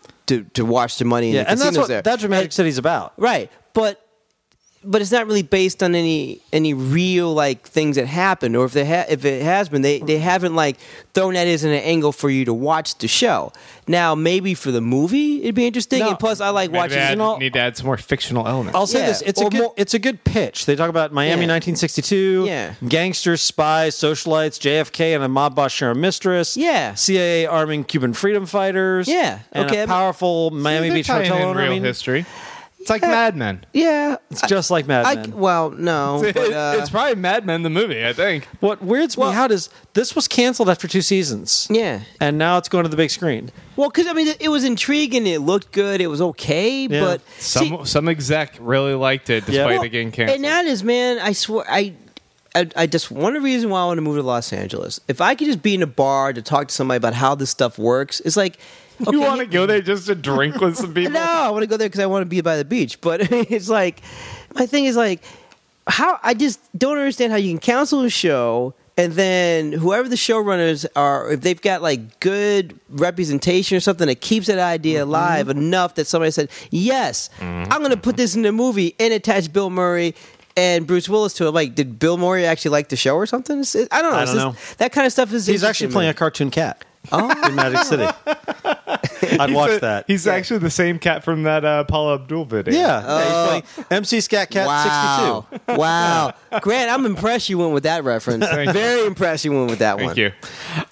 Speaker 3: wash the money in
Speaker 2: Yeah,
Speaker 3: the
Speaker 2: and
Speaker 3: casinos there.
Speaker 2: that's what Magic City's about.
Speaker 3: Right, but it's not really based on any real like things that happened, or if it has been, they haven't like thrown that as an angle for you to watch the show. Now, maybe for the movie, it'd be interesting.
Speaker 2: No.
Speaker 3: And plus, I like
Speaker 1: Maybe
Speaker 3: watching.
Speaker 1: need to add some more fictional elements.
Speaker 2: I'll say
Speaker 3: Yeah,
Speaker 2: this:
Speaker 3: or more-
Speaker 2: it's a good pitch. They talk about Miami,
Speaker 3: Yeah.
Speaker 2: 1962,
Speaker 3: Yeah.
Speaker 2: gangsters, spies, socialites, JFK, and a mob boss share a mistress.
Speaker 3: Yeah.
Speaker 2: CIA arming Cuban freedom fighters.
Speaker 3: Yeah.
Speaker 2: and
Speaker 3: Okay,
Speaker 2: a powerful Miami
Speaker 1: They're
Speaker 2: Beach
Speaker 1: tying
Speaker 2: hotel
Speaker 1: in
Speaker 2: owner.
Speaker 1: real
Speaker 2: I mean,
Speaker 1: history. It's like Mad Men.
Speaker 3: Yeah,
Speaker 2: it's just like Mad Men.
Speaker 3: well, no, but,
Speaker 1: It's probably Mad Men the movie, I think.
Speaker 2: What weirds me out is this was canceled after 2 seasons.
Speaker 3: yeah.
Speaker 2: And now it's going to the big screen.
Speaker 3: Well, because I mean, it was intriguing. It looked good. It was okay,
Speaker 2: Yeah.
Speaker 3: but see,
Speaker 1: Some exec really liked it despite
Speaker 2: Well,
Speaker 1: it getting canceled.
Speaker 3: and that is, man, I swear, I just one of the reasons why I want to move to Los Angeles. If I could just be in a bar to talk to somebody about how this stuff works, it's like, okay,
Speaker 1: you want to go there just to drink with some people?
Speaker 3: No, I want to go there because I want to be by the beach. But it's like, my thing is like, how I just don't understand how you can cancel a show and then whoever the showrunners are, if they've got like good representation or something that keeps that idea alive enough that somebody said, yes, I'm going to put this in the movie and attach Bill Murray and Bruce Willis to it. Like, did Bill Murray actually like the show or something? I don't know.
Speaker 2: I don't know.
Speaker 3: That kind of stuff is.
Speaker 2: He's actually playing a cartoon cat. In Magic City. I'd watch that.
Speaker 1: He's actually the same cat from that Paula Abdul video.
Speaker 2: Yeah, he's playing MC Scat Cat
Speaker 3: Wow.
Speaker 2: 62.
Speaker 3: Wow. Grant, I'm impressed you went with that reference. Very impressed you went with that one.
Speaker 1: Thank you.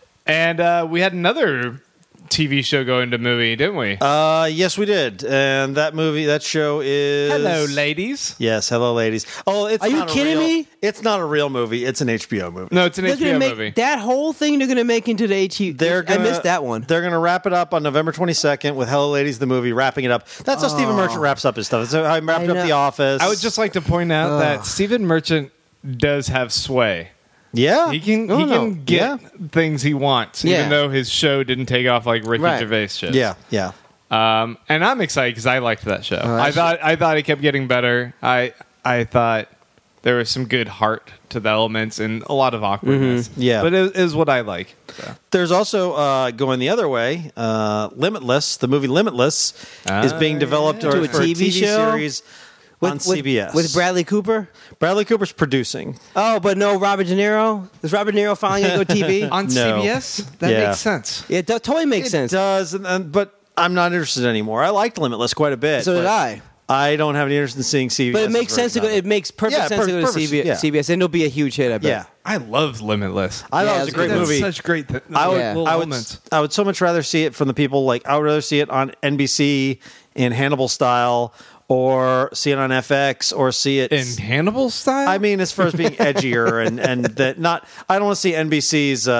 Speaker 1: And we had another TV show go into movie, didn't we?
Speaker 2: Yes, we did. And that show is...
Speaker 1: Hello, ladies.
Speaker 2: Yes, hello, ladies. Oh, it's
Speaker 3: Are you
Speaker 2: not a
Speaker 3: kidding
Speaker 2: real-
Speaker 3: me?
Speaker 2: It's not a real movie. It's an HBO movie.
Speaker 1: No, it's an
Speaker 3: They're gonna
Speaker 1: HBO
Speaker 3: make
Speaker 1: movie.
Speaker 3: that whole thing. They're going to make into the HU. I missed that one.
Speaker 2: They're going to wrap it up on November 22nd with Hello, Ladies, the movie, wrapping it up. That's how Stephen Merchant wraps up his stuff. That's how he wrapped
Speaker 3: I
Speaker 2: up
Speaker 3: know.
Speaker 2: The Office.
Speaker 1: I would just like to point out that Stephen Merchant does have sway.
Speaker 2: Yeah.
Speaker 1: He can get things he wants,
Speaker 3: Yeah.
Speaker 1: even though his show didn't take off like Ricky
Speaker 3: Right.
Speaker 1: Gervais shows.
Speaker 2: Yeah, yeah.
Speaker 1: And I'm excited because I liked that show. I thought it kept getting better. I thought there was some good heart to the elements and a lot of awkwardness.
Speaker 2: Yeah.
Speaker 1: but it is what I like. So.
Speaker 2: There's also, going the other way, Limitless, the movie Limitless, is being developed
Speaker 3: To a
Speaker 2: for
Speaker 3: TV show?
Speaker 2: series on CBS.
Speaker 3: with Bradley Cooper.
Speaker 2: Bradley Cooper's producing.
Speaker 3: Oh, but no Robert De Niro. Is Robert De Niro finally going to go TV?
Speaker 1: On
Speaker 2: No.
Speaker 1: CBS? That
Speaker 2: Yeah.
Speaker 1: makes sense.
Speaker 3: Yeah, that totally makes
Speaker 2: It
Speaker 3: sense.
Speaker 2: does, but I'm not interested anymore. I liked Limitless quite a bit.
Speaker 3: So did
Speaker 2: but
Speaker 3: I.
Speaker 2: I don't have any interest in seeing CBS.
Speaker 3: But it makes sense to go. It makes perfect sense to go to CBS, and it'll be a huge hit. I bet.
Speaker 2: Yeah.
Speaker 1: I love Limitless.
Speaker 2: I thought
Speaker 3: Yeah,
Speaker 2: it was a great
Speaker 1: That's
Speaker 2: movie.
Speaker 1: such great.
Speaker 2: I would,
Speaker 3: Yeah.
Speaker 2: I would so much rather see it from the people. Like I would rather see it on NBC in Hannibal style, or see it on FX, or see it
Speaker 1: in Hannibal style.
Speaker 2: I mean, as far as being edgier and that not. I don't want to see NBC's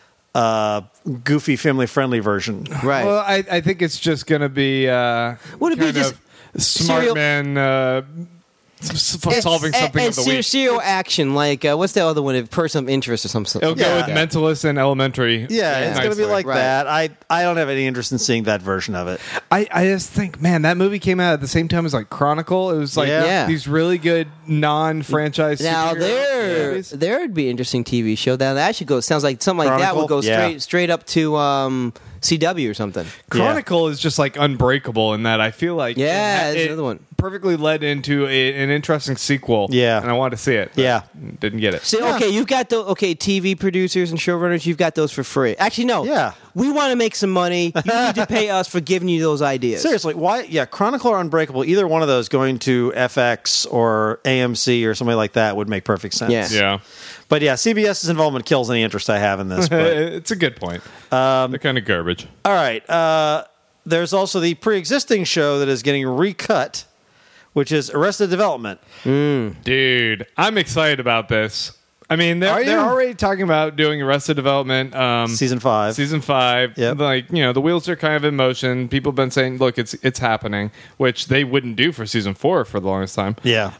Speaker 2: goofy family friendly version.
Speaker 3: Right.
Speaker 1: Well, I think it's just going to be
Speaker 3: Would it be
Speaker 1: kind
Speaker 3: just
Speaker 1: of smart
Speaker 3: serial-
Speaker 1: man solving something
Speaker 3: and
Speaker 1: of the week.
Speaker 3: serial action, like what's the other one? A person of interest or something.
Speaker 1: It'll go
Speaker 2: Yeah.
Speaker 1: with Mentalist and Elementary.
Speaker 2: Yeah, it's going to be
Speaker 1: nicely.
Speaker 2: like
Speaker 3: Right.
Speaker 2: that. I don't have any interest in seeing that version of it.
Speaker 1: I just think, man, that movie came out at the same time as like Chronicle. It was like
Speaker 2: Yeah.
Speaker 1: these really good non-franchise.
Speaker 3: Now
Speaker 1: superhero movies.
Speaker 3: there would be an interesting TV show. That actually goes. Sounds like something like that would go
Speaker 2: Chronicle? Yeah.
Speaker 3: straight up to CW or something.
Speaker 1: Chronicle is just like unbreakable in that I feel like
Speaker 3: Yeah,
Speaker 1: it
Speaker 3: that's another one.
Speaker 1: perfectly led into an interesting sequel.
Speaker 2: Yeah.
Speaker 1: and I wanted to see it. but
Speaker 2: Yeah.
Speaker 1: didn't get it.
Speaker 3: See, okay, you've got those. Okay, TV producers and showrunners, you've got those for free. Actually, no.
Speaker 2: Yeah.
Speaker 3: We want to make some money. You need to pay us for giving you those ideas.
Speaker 2: Seriously, why? Yeah, Chronicle or Unbreakable, either one of those going to FX or AMC or somebody like that would make perfect sense.
Speaker 3: Yeah.
Speaker 1: Yeah,
Speaker 2: But yeah, CBS's involvement kills any interest I have in this. But
Speaker 1: it's a good point. They're kind of garbage.
Speaker 2: all right, there's also the pre-existing show that is getting recut, which is Arrested Development.
Speaker 1: Dude, I'm excited about this. I mean,
Speaker 2: Are
Speaker 1: they're
Speaker 2: you?
Speaker 1: already talking about doing Arrested Development
Speaker 2: Season 5.
Speaker 1: Season 5.
Speaker 2: Yep.
Speaker 1: Like, the wheels are kind of in motion. People have been saying, look, it's happening, which they wouldn't do for Season 4 for the longest time.
Speaker 2: Yeah.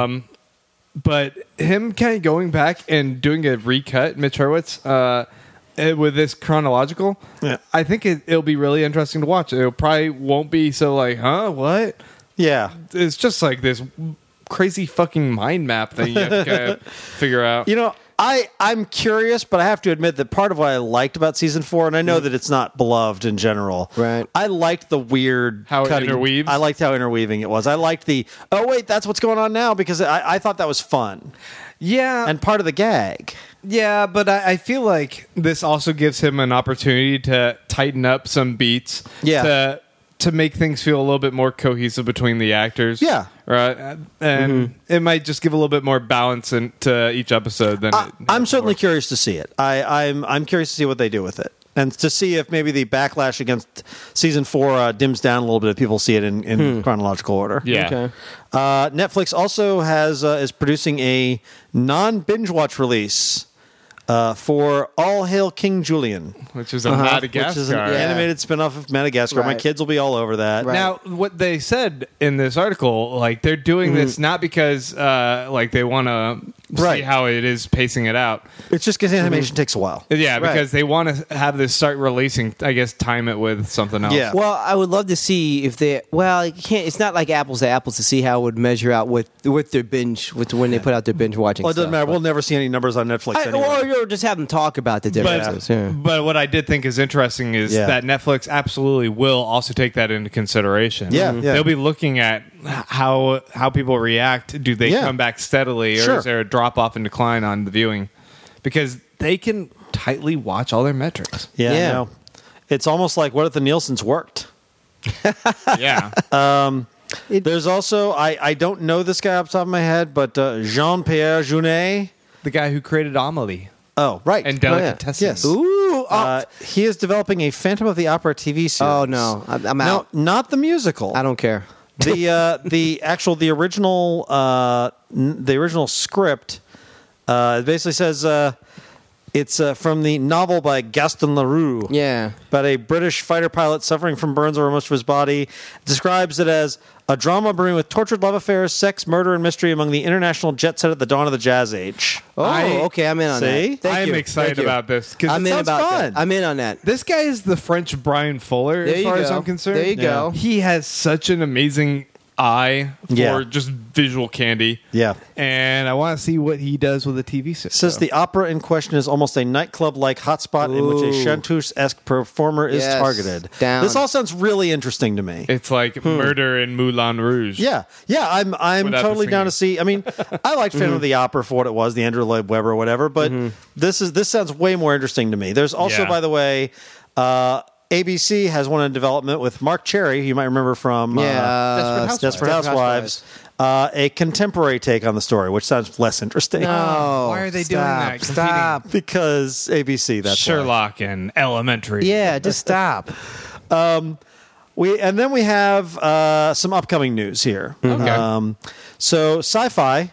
Speaker 1: But him kind of going back and doing a recut, Mitch Hurwitz, with this chronological,
Speaker 2: Yeah.
Speaker 1: I think it'll be really interesting to watch. It probably won't be so like, huh, what?
Speaker 2: Yeah.
Speaker 1: It's just like this crazy fucking mind map that you have to kind of figure out.
Speaker 2: You know, I'm curious, but I have to admit that part of what I liked about season 4, and I know that it's not beloved in general.
Speaker 3: Right.
Speaker 2: I liked the weird
Speaker 1: How it
Speaker 2: cutting.
Speaker 1: interweaves?
Speaker 2: I liked how interweaving it was. I liked the wait, that's what's going on now, because I thought that was fun
Speaker 1: Yeah,
Speaker 2: and part of the gag.
Speaker 1: yeah, but I feel like this also gives him an opportunity to tighten up some beats.
Speaker 2: Yeah.
Speaker 1: To make things feel a little bit more cohesive between the actors.
Speaker 2: Yeah.
Speaker 1: Right. And it might just give a little bit more balance to each episode than
Speaker 2: I'm certainly curious to see it. I'm curious to see what they do with it, and to see if maybe the backlash against season 4 dims down a little bit if people see it in chronological order.
Speaker 1: Yeah.
Speaker 3: Okay.
Speaker 2: Netflix also is producing a non-binge watch release for All Hail King Julian,
Speaker 1: Which is a Madagascar.
Speaker 2: which is an animated spin-off of Madagascar. My
Speaker 3: Right.
Speaker 2: kids will be all over that.
Speaker 3: Right.
Speaker 1: Now, what they said in this article, like they're doing this not because like they want to see
Speaker 2: Right.
Speaker 1: how it is pacing it out.
Speaker 2: It's just because animation takes a while.
Speaker 1: Yeah,
Speaker 3: Right.
Speaker 1: because they want to have this start releasing. I guess time it with something else.
Speaker 2: Yeah.
Speaker 3: Well, I would love to see if they. Well, you can't. It's not like apples to apples to see how it would measure out with their binge, with when they put out their binge watching.
Speaker 2: Well, it doesn't
Speaker 3: stuff.
Speaker 2: matter. We'll never see any numbers on Netflix anyway.
Speaker 3: Or just have them talk about the differences. Yeah.
Speaker 1: But what I did think is interesting is
Speaker 2: Yeah.
Speaker 1: that Netflix absolutely will also take that into consideration.
Speaker 2: Yeah, yeah.
Speaker 1: They'll be looking at how people react. Do they
Speaker 2: Yeah.
Speaker 1: come back steadily, or
Speaker 2: Sure.
Speaker 1: is there a drop off and decline on the viewing? Because they can tightly watch all their metrics.
Speaker 2: Yeah,
Speaker 3: Yeah.
Speaker 2: no. It's almost like what if the Nielsen's worked?
Speaker 1: Yeah.
Speaker 2: There's also I don't know this guy off the top of my head, but Jean-Pierre Jeunet.
Speaker 1: The guy who created Amelie
Speaker 2: Oh, right.
Speaker 1: and
Speaker 3: yeah.
Speaker 1: Delicatessen.
Speaker 2: Yes.
Speaker 3: Ooh.
Speaker 2: He is developing a Phantom of the Opera TV series.
Speaker 3: Oh no, I'm
Speaker 2: No,
Speaker 3: out.
Speaker 2: not the musical.
Speaker 3: I don't care.
Speaker 2: The original script it basically says it's from the novel by Gaston Leroux.
Speaker 3: Yeah.
Speaker 2: About a British fighter pilot suffering from burns over most of his body. It describes it as a drama brewing with tortured love affairs, sex, murder, and mystery among the international jet set at the dawn of the jazz age.
Speaker 3: Oh, okay. I'm in on
Speaker 2: See?
Speaker 3: that. Thank
Speaker 1: I'm
Speaker 3: you.
Speaker 1: excited
Speaker 3: Thank you.
Speaker 1: about this because
Speaker 3: I'm in
Speaker 2: sounds
Speaker 3: about
Speaker 2: fun.
Speaker 3: that. I'm in on that.
Speaker 1: this guy is the French Brian Fuller,
Speaker 3: There
Speaker 1: as
Speaker 3: you
Speaker 1: far as
Speaker 3: go.
Speaker 1: I'm concerned.
Speaker 3: There you go.
Speaker 1: He has such an amazing eye for
Speaker 2: Yeah.
Speaker 1: just visual candy.
Speaker 2: Yeah.
Speaker 1: And I want to see what he does with a TV set.
Speaker 2: It says the opera in question is almost a nightclub-like hotspot in which a
Speaker 3: Ooh.
Speaker 2: chanteuse-esque performer is
Speaker 3: Yes.
Speaker 2: targeted.
Speaker 3: Down.
Speaker 2: This all sounds really interesting to me.
Speaker 1: It's like Murder in Moulin Rouge.
Speaker 2: Yeah, I'm
Speaker 1: Without
Speaker 2: totally
Speaker 1: the
Speaker 2: down to
Speaker 1: singing.
Speaker 2: see. I mean, I liked Phantom of the Opera for what it was, the Andrew Lloyd Webber or whatever. But this sounds way more interesting to me. There's also,
Speaker 1: Yeah.
Speaker 2: by the way, ABC has one in development with Mark Cherry, who you might remember from Desperate Housewives. A contemporary take on the story, which sounds less interesting.
Speaker 3: No.
Speaker 1: Why are they doing that?
Speaker 3: Stop.
Speaker 2: Because ABC, that's why.
Speaker 1: Sherlock and Elementary.
Speaker 3: Yeah, just stop.
Speaker 2: We have some upcoming news here.
Speaker 1: Okay.
Speaker 2: So Syfy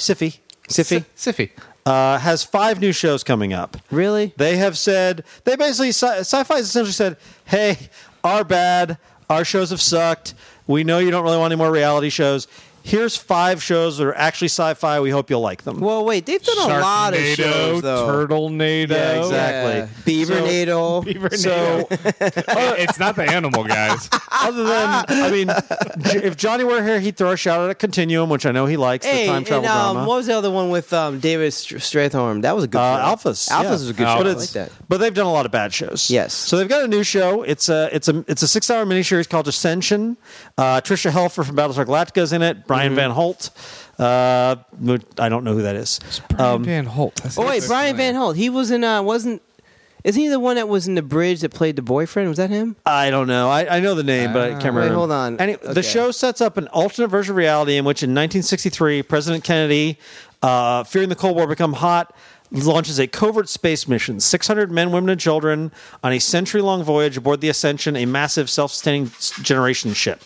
Speaker 1: Siffy.
Speaker 2: has 5 new shows coming up.
Speaker 3: Really?
Speaker 2: They have said, Syfy has essentially said, hey, our bad, our shows have sucked. We know you don't really want any more reality shows. Here's 5 shows that are actually sci-fi. We hope you'll like them.
Speaker 3: Well, wait, they've done a lot of shows, though.
Speaker 1: Turtle-nado.
Speaker 2: Yeah, exactly.
Speaker 3: Yeah. Beaver-nado.
Speaker 2: So,
Speaker 1: It's not the animal, guys.
Speaker 2: other than, I mean, if Johnny were here, he'd throw a shout out at Continuum, which I know he likes,
Speaker 3: Hey,
Speaker 2: the time travel drama.
Speaker 3: what was the other one with David Strathorn? That was a good show.
Speaker 2: Alphas.
Speaker 3: Alphas
Speaker 2: yeah.
Speaker 3: was a good show. I
Speaker 2: But,
Speaker 3: like that.
Speaker 2: but they've done a lot of bad shows.
Speaker 3: Yes.
Speaker 2: So they've got a new show. It's a 6-hour miniseries called Ascension. Trisha Helfer from Battlestar Galactica is in it. Brian Van Holt. I don't know who that is.
Speaker 1: Brian Van Holt.
Speaker 3: Oh, wait, Brian Van Holt. He was in, isn't he the one that was in The Bridge that played the boyfriend? Was that him?
Speaker 2: I don't know. I know the name, but I can't remember.
Speaker 3: Wait, hold on.
Speaker 2: The
Speaker 3: Okay.
Speaker 2: show sets up an alternate version of reality in which in 1963, President Kennedy, fearing the Cold War become hot, launches a covert space mission. 600 men, women, and children on a century-long voyage aboard the Ascension, a massive self-sustaining generation ship.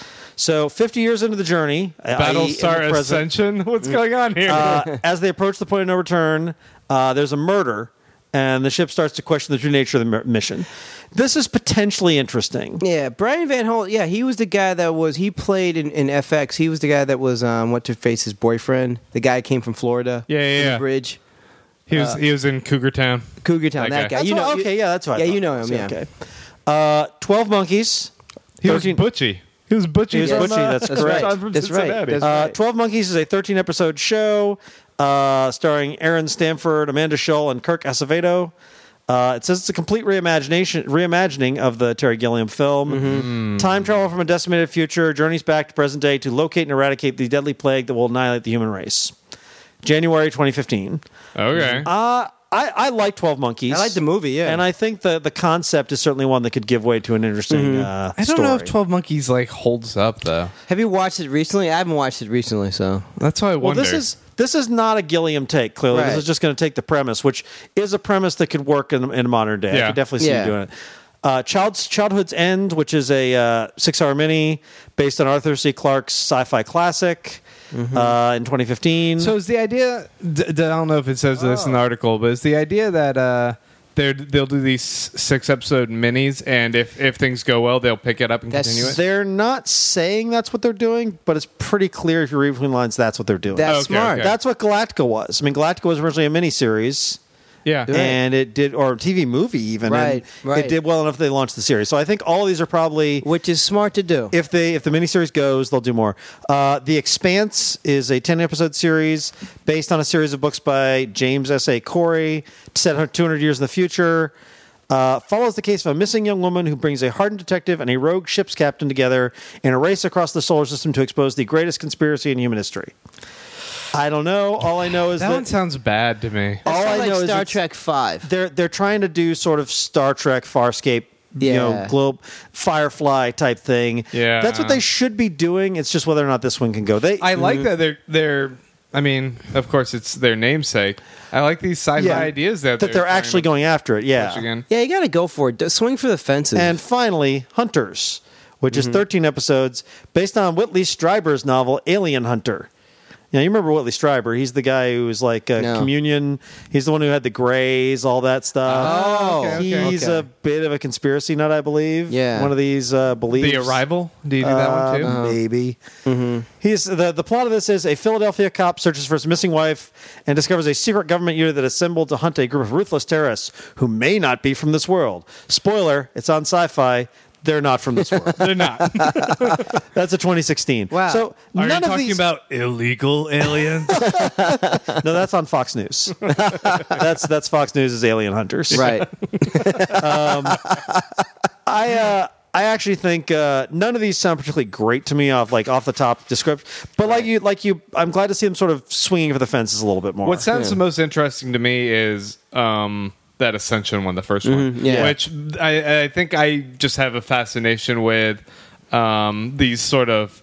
Speaker 2: So 50 years into the journey,
Speaker 1: Battlestar Ascension? What's going on here?
Speaker 2: as they approach the point of no return, there's a murder, and the ship starts to question the true nature of the mission. This is potentially interesting.
Speaker 3: Yeah, Brian Van Holt. Yeah, he was the guy he played in FX. He was the guy that was What's-Her-Face's boyfriend. The guy who came from Florida.
Speaker 1: Yeah.
Speaker 3: in The Bridge.
Speaker 1: He was in Cougar Town.
Speaker 3: Cougar Town, that guy.
Speaker 2: That's that's right.
Speaker 3: Yeah, you know him, yeah.
Speaker 2: Okay. 12 Monkeys.
Speaker 1: He was Butchie. He was Butchie.
Speaker 2: He was
Speaker 1: from,
Speaker 2: Butchie, that's correct.
Speaker 1: From
Speaker 3: That's right.
Speaker 1: Cincinnati.
Speaker 3: That's right.
Speaker 2: 12 Monkeys is a 13-episode show starring Aaron Stanford, Amanda Schull, and Kirk Acevedo. It says it's a complete reimagining of the Terry Gilliam film. Time travel from a decimated future, journeys back to present day to locate and eradicate the deadly plague that will annihilate the human race. January 2015.
Speaker 1: Okay.
Speaker 2: I like 12 Monkeys.
Speaker 3: I like the movie, yeah.
Speaker 2: And I think the concept is certainly one that could give way to an interesting
Speaker 1: I don't know if 12 Monkeys holds up though.
Speaker 3: Have you watched it recently? I haven't watched it recently, so.
Speaker 1: That's why I
Speaker 2: Well,
Speaker 1: wonder.
Speaker 2: this is not a Gilliam take, clearly.
Speaker 3: Right.
Speaker 2: This is just going to take the premise, which is a premise that could work in modern day. I
Speaker 1: Yeah.
Speaker 2: could definitely see
Speaker 3: Yeah.
Speaker 2: you doing it. Childhood's End, which is a 6-hour mini based on Arthur C. Clarke's sci-fi classic in 2015.
Speaker 1: So is the idea? I don't know if it says this in the article, but is the idea that they'll do these 6-episode minis, and if things go well, they'll pick it up and
Speaker 3: That's-
Speaker 1: continue it?
Speaker 2: they're not saying that's what they're doing, but it's pretty clear if you read between the lines that's what they're doing.
Speaker 3: That's
Speaker 1: Okay,
Speaker 3: smart.
Speaker 1: okay.
Speaker 2: That's what Galactica was. I mean, Galactica was originally a miniseries.
Speaker 1: Yeah.
Speaker 2: And it did, or a TV movie even.
Speaker 3: Right,
Speaker 2: and
Speaker 3: right.
Speaker 2: It did well enough they launched the series. So I think all of these are probably,
Speaker 3: Which is smart to do.
Speaker 2: if the miniseries goes, they'll do more. The Expanse is a 10-episode series based on a series of books by James S.A. Corey, set 200 years in the future. Follows the case of a missing young woman who brings a hardened detective and a rogue ship's captain together in a race across the solar system to expose the greatest conspiracy in human history. I don't know. All I know is
Speaker 1: That
Speaker 2: that
Speaker 1: one sounds bad to me.
Speaker 3: That
Speaker 2: all
Speaker 3: sounds
Speaker 2: I
Speaker 3: like
Speaker 2: know is
Speaker 3: Star
Speaker 2: it's-
Speaker 3: Trek 5.
Speaker 2: they're trying to do sort of Star Trek, Farscape,
Speaker 3: Yeah.
Speaker 2: globe, Firefly type thing.
Speaker 1: Yeah.
Speaker 2: That's what they should be doing. It's just whether or not this one can go.
Speaker 1: I like that they're. I mean, of course, it's their namesake. I like these sci-fi ideas that
Speaker 2: they're
Speaker 1: trying
Speaker 2: actually
Speaker 1: to
Speaker 2: going after it. Yeah.
Speaker 1: push again.
Speaker 3: Yeah, you got to go for it. Swing for the fences.
Speaker 2: And finally, Hunters, which is 13 episodes based on Whitley Strieber's novel Alien Hunter. You remember Whitley Strieber? He's the guy who was like
Speaker 3: No.
Speaker 2: Communion. He's the one who had the Greys, all that stuff.
Speaker 3: Oh, okay,
Speaker 2: He's
Speaker 3: okay.
Speaker 2: a bit of a conspiracy nut, I believe.
Speaker 3: Yeah.
Speaker 2: One of these beliefs.
Speaker 1: The Arrival. Do you do that one too?
Speaker 2: Maybe. He's the plot of this is a Philadelphia cop searches for his missing wife and discovers a secret government unit that assembled to hunt a group of ruthless terrorists who may not be from this world. Spoiler: it's on Sci-Fi. They're not from this world.
Speaker 1: They're not.
Speaker 2: That's a 2016.
Speaker 3: Wow.
Speaker 2: So
Speaker 1: Are you
Speaker 2: none of
Speaker 1: talking
Speaker 2: these.
Speaker 1: about illegal aliens?
Speaker 2: No, that's on Fox News. that's Fox News' Alien Hunters.
Speaker 3: right.
Speaker 2: I actually think none of these sound particularly great to me off the top description. But like you, I'm glad to see them sort of swinging for the fences a little bit more.
Speaker 1: What sounds the most interesting to me is that Ascension one, the first one.
Speaker 3: yeah.
Speaker 1: Which I think I just have a fascination with these sort of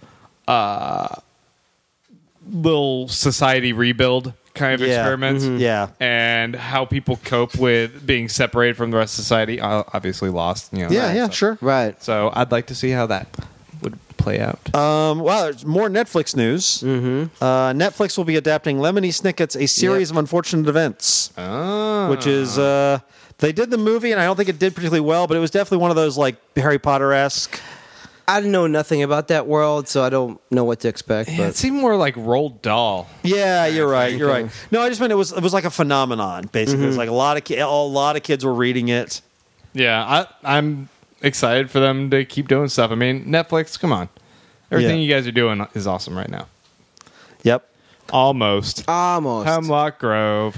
Speaker 1: little society rebuild kind of experiments.
Speaker 2: Yeah.
Speaker 1: And how people cope with being separated from the rest of society. Obviously lost. You know,
Speaker 2: Yeah, sure.
Speaker 3: Right.
Speaker 1: So I'd like to see how that would play out.
Speaker 2: Well, there's more Netflix news. Netflix will be adapting Lemony Snicket's A Series of Unfortunate Events, which is they did the movie, and I don't think it did particularly well, but it was definitely one of those like Harry Potter-esque.
Speaker 3: I know nothing about that world, so I don't know what to expect.
Speaker 1: Yeah,
Speaker 3: But
Speaker 1: it seemed more like Roald Dahl.
Speaker 2: Yeah, you're right. You're right. No, I just meant it was like a phenomenon. Basically, it was like a lot of kids were reading it.
Speaker 1: Yeah, I'm excited for them to keep doing stuff. I mean, Netflix, come on. Everything you guys are doing is awesome right now.
Speaker 2: Yep.
Speaker 1: Almost.
Speaker 3: almost.
Speaker 1: Hemlock Grove.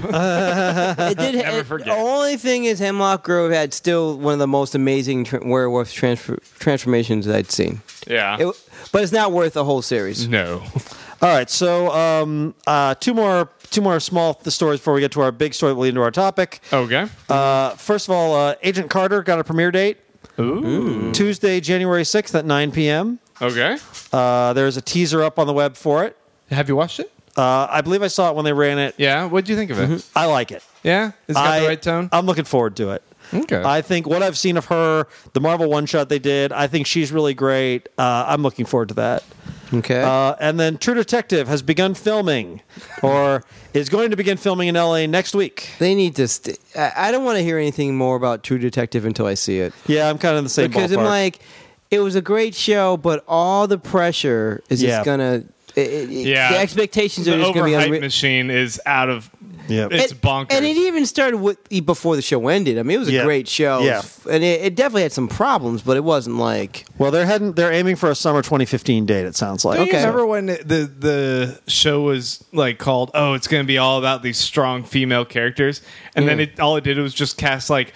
Speaker 3: It did.
Speaker 1: Never
Speaker 3: The
Speaker 1: forget.
Speaker 3: only thing is, Hemlock Grove had still one of the most amazing werewolf transformations I'd seen.
Speaker 1: Yeah.
Speaker 3: But it's not worth the whole series.
Speaker 1: No.
Speaker 2: All right. So, two more small stories before we get to our big story that will lead into our topic.
Speaker 1: Okay.
Speaker 2: First of all, Agent Carter got a premiere date.
Speaker 1: Ooh.
Speaker 2: Tuesday, January 6th at 9 p.m.
Speaker 1: Okay.
Speaker 2: There's a teaser up on the web for it.
Speaker 1: Have you watched it?
Speaker 2: I believe I saw it when they ran it.
Speaker 1: Yeah. What'd you think of it?
Speaker 2: I like it.
Speaker 1: Yeah. It's got the right tone.
Speaker 2: I'm looking forward to it.
Speaker 1: Okay.
Speaker 2: I think what I've seen of her, the Marvel one-shot they did, I think she's really great. I'm looking forward to that.
Speaker 3: Okay.
Speaker 2: And then True Detective has begun filming, or is going to begin filming in L.A. next week.
Speaker 3: They need to. I don't want to hear anything more about True Detective until I see it.
Speaker 2: Yeah, I'm kind of in the same
Speaker 3: Because
Speaker 2: ballpark.
Speaker 3: I'm like, it was a great show, but all the pressure is
Speaker 2: Yeah.
Speaker 3: just gonna.
Speaker 1: Yeah.
Speaker 3: The expectations
Speaker 1: the
Speaker 3: are just going to be
Speaker 1: overhype machine is out of.
Speaker 2: Yep.
Speaker 1: It's bonkers.
Speaker 3: And it even started before the show ended. I mean, it was a
Speaker 2: Yeah.
Speaker 3: great show.
Speaker 2: Yeah.
Speaker 3: And it definitely had some problems, but it wasn't like.
Speaker 2: Well, they're aiming for a summer 2015 date. It sounds like.
Speaker 1: Don't you
Speaker 3: Okay.
Speaker 1: remember when the show was like called? Oh, it's going to be all about these strong female characters, and then all it did was just cast like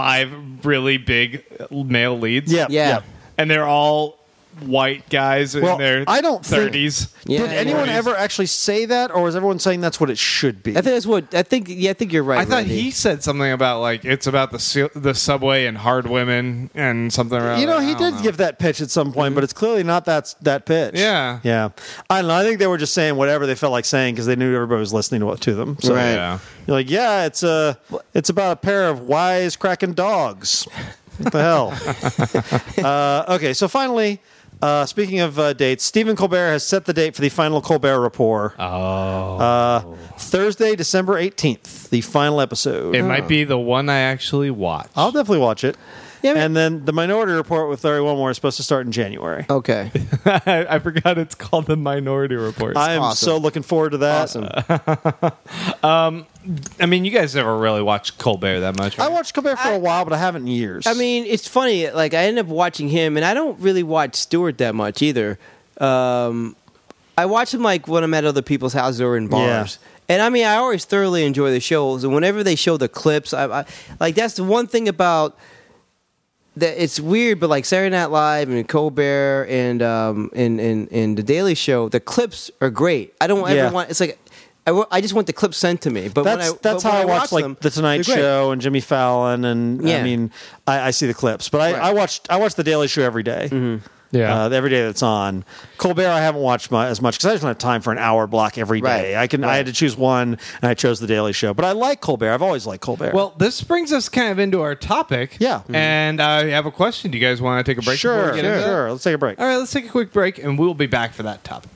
Speaker 1: 5 really big male leads.
Speaker 2: Yeah.
Speaker 3: Yeah.
Speaker 1: and they're all white guys
Speaker 2: Well,
Speaker 1: in their
Speaker 2: I don't think-
Speaker 1: 30s.
Speaker 3: Yeah,
Speaker 2: Did anyone
Speaker 1: 40s.
Speaker 2: ever actually say that, or is everyone saying that's what it should be?
Speaker 3: I think that's what. I think you're right.
Speaker 1: I thought
Speaker 3: Randy.
Speaker 1: he said something about like it's about the subway and hard women and something around.
Speaker 2: You know, he
Speaker 1: I don't
Speaker 2: did give that pitch at some point, but it's clearly not that pitch.
Speaker 1: Yeah.
Speaker 2: Yeah. I don't know. I think they were just saying whatever they felt like saying because they knew everybody was listening to them. So
Speaker 3: Right.
Speaker 1: Yeah.
Speaker 2: you're like, yeah, it's about a pair of wise cracking dogs. What the hell? Okay, so finally, speaking of dates, Stephen Colbert has set the date for the final Colbert Report. Thursday, December 18th, the final episode.
Speaker 1: It might be the one I actually watched.
Speaker 2: I'll definitely watch it.
Speaker 3: Yeah,
Speaker 2: And then the Minority Report with Larry Wilmore is supposed to start in January.
Speaker 3: Okay.
Speaker 1: I forgot it's called the Minority Report.
Speaker 2: I am
Speaker 3: awesome.
Speaker 2: so looking forward to that.
Speaker 3: Awesome.
Speaker 1: I mean, you guys never really watched Colbert that much, right?
Speaker 2: I watched Colbert for a while, but I haven't in years.
Speaker 3: I mean, it's funny. Like, I ended up watching him, and I don't really watch Stewart that much either. I watch him like when I'm at other people's houses or in bars. And I mean, I always thoroughly enjoy the shows. And whenever they show the clips, I like that's the one thing about that. It's weird, but like Saturday Night Live and Colbert and the Daily Show, the clips are great. I don't
Speaker 2: Yeah.
Speaker 3: ever want. It's like. I just want the clips sent to me, but
Speaker 2: that's
Speaker 3: when
Speaker 2: how I watch like
Speaker 3: them,
Speaker 2: the Tonight
Speaker 3: they're great.
Speaker 2: Show and Jimmy Fallon, and
Speaker 3: Yeah.
Speaker 2: I mean, I see the clips, but I watch the Daily Show every day.
Speaker 1: Yeah.
Speaker 2: Every day that's on. Colbert, I haven't watched as much because I just don't have time for an hour block every day.
Speaker 3: Right.
Speaker 2: I had to choose one, and I chose the Daily Show. But I like Colbert. I've always liked Colbert.
Speaker 1: Well, this brings us kind of into our topic.
Speaker 2: Yeah.
Speaker 1: And I have a question. Do you guys want to take a break? before
Speaker 2: sure,
Speaker 1: we get into that?
Speaker 2: sure. Let's take a break.
Speaker 1: All right, let's take a quick break, and we'll be back for that topic.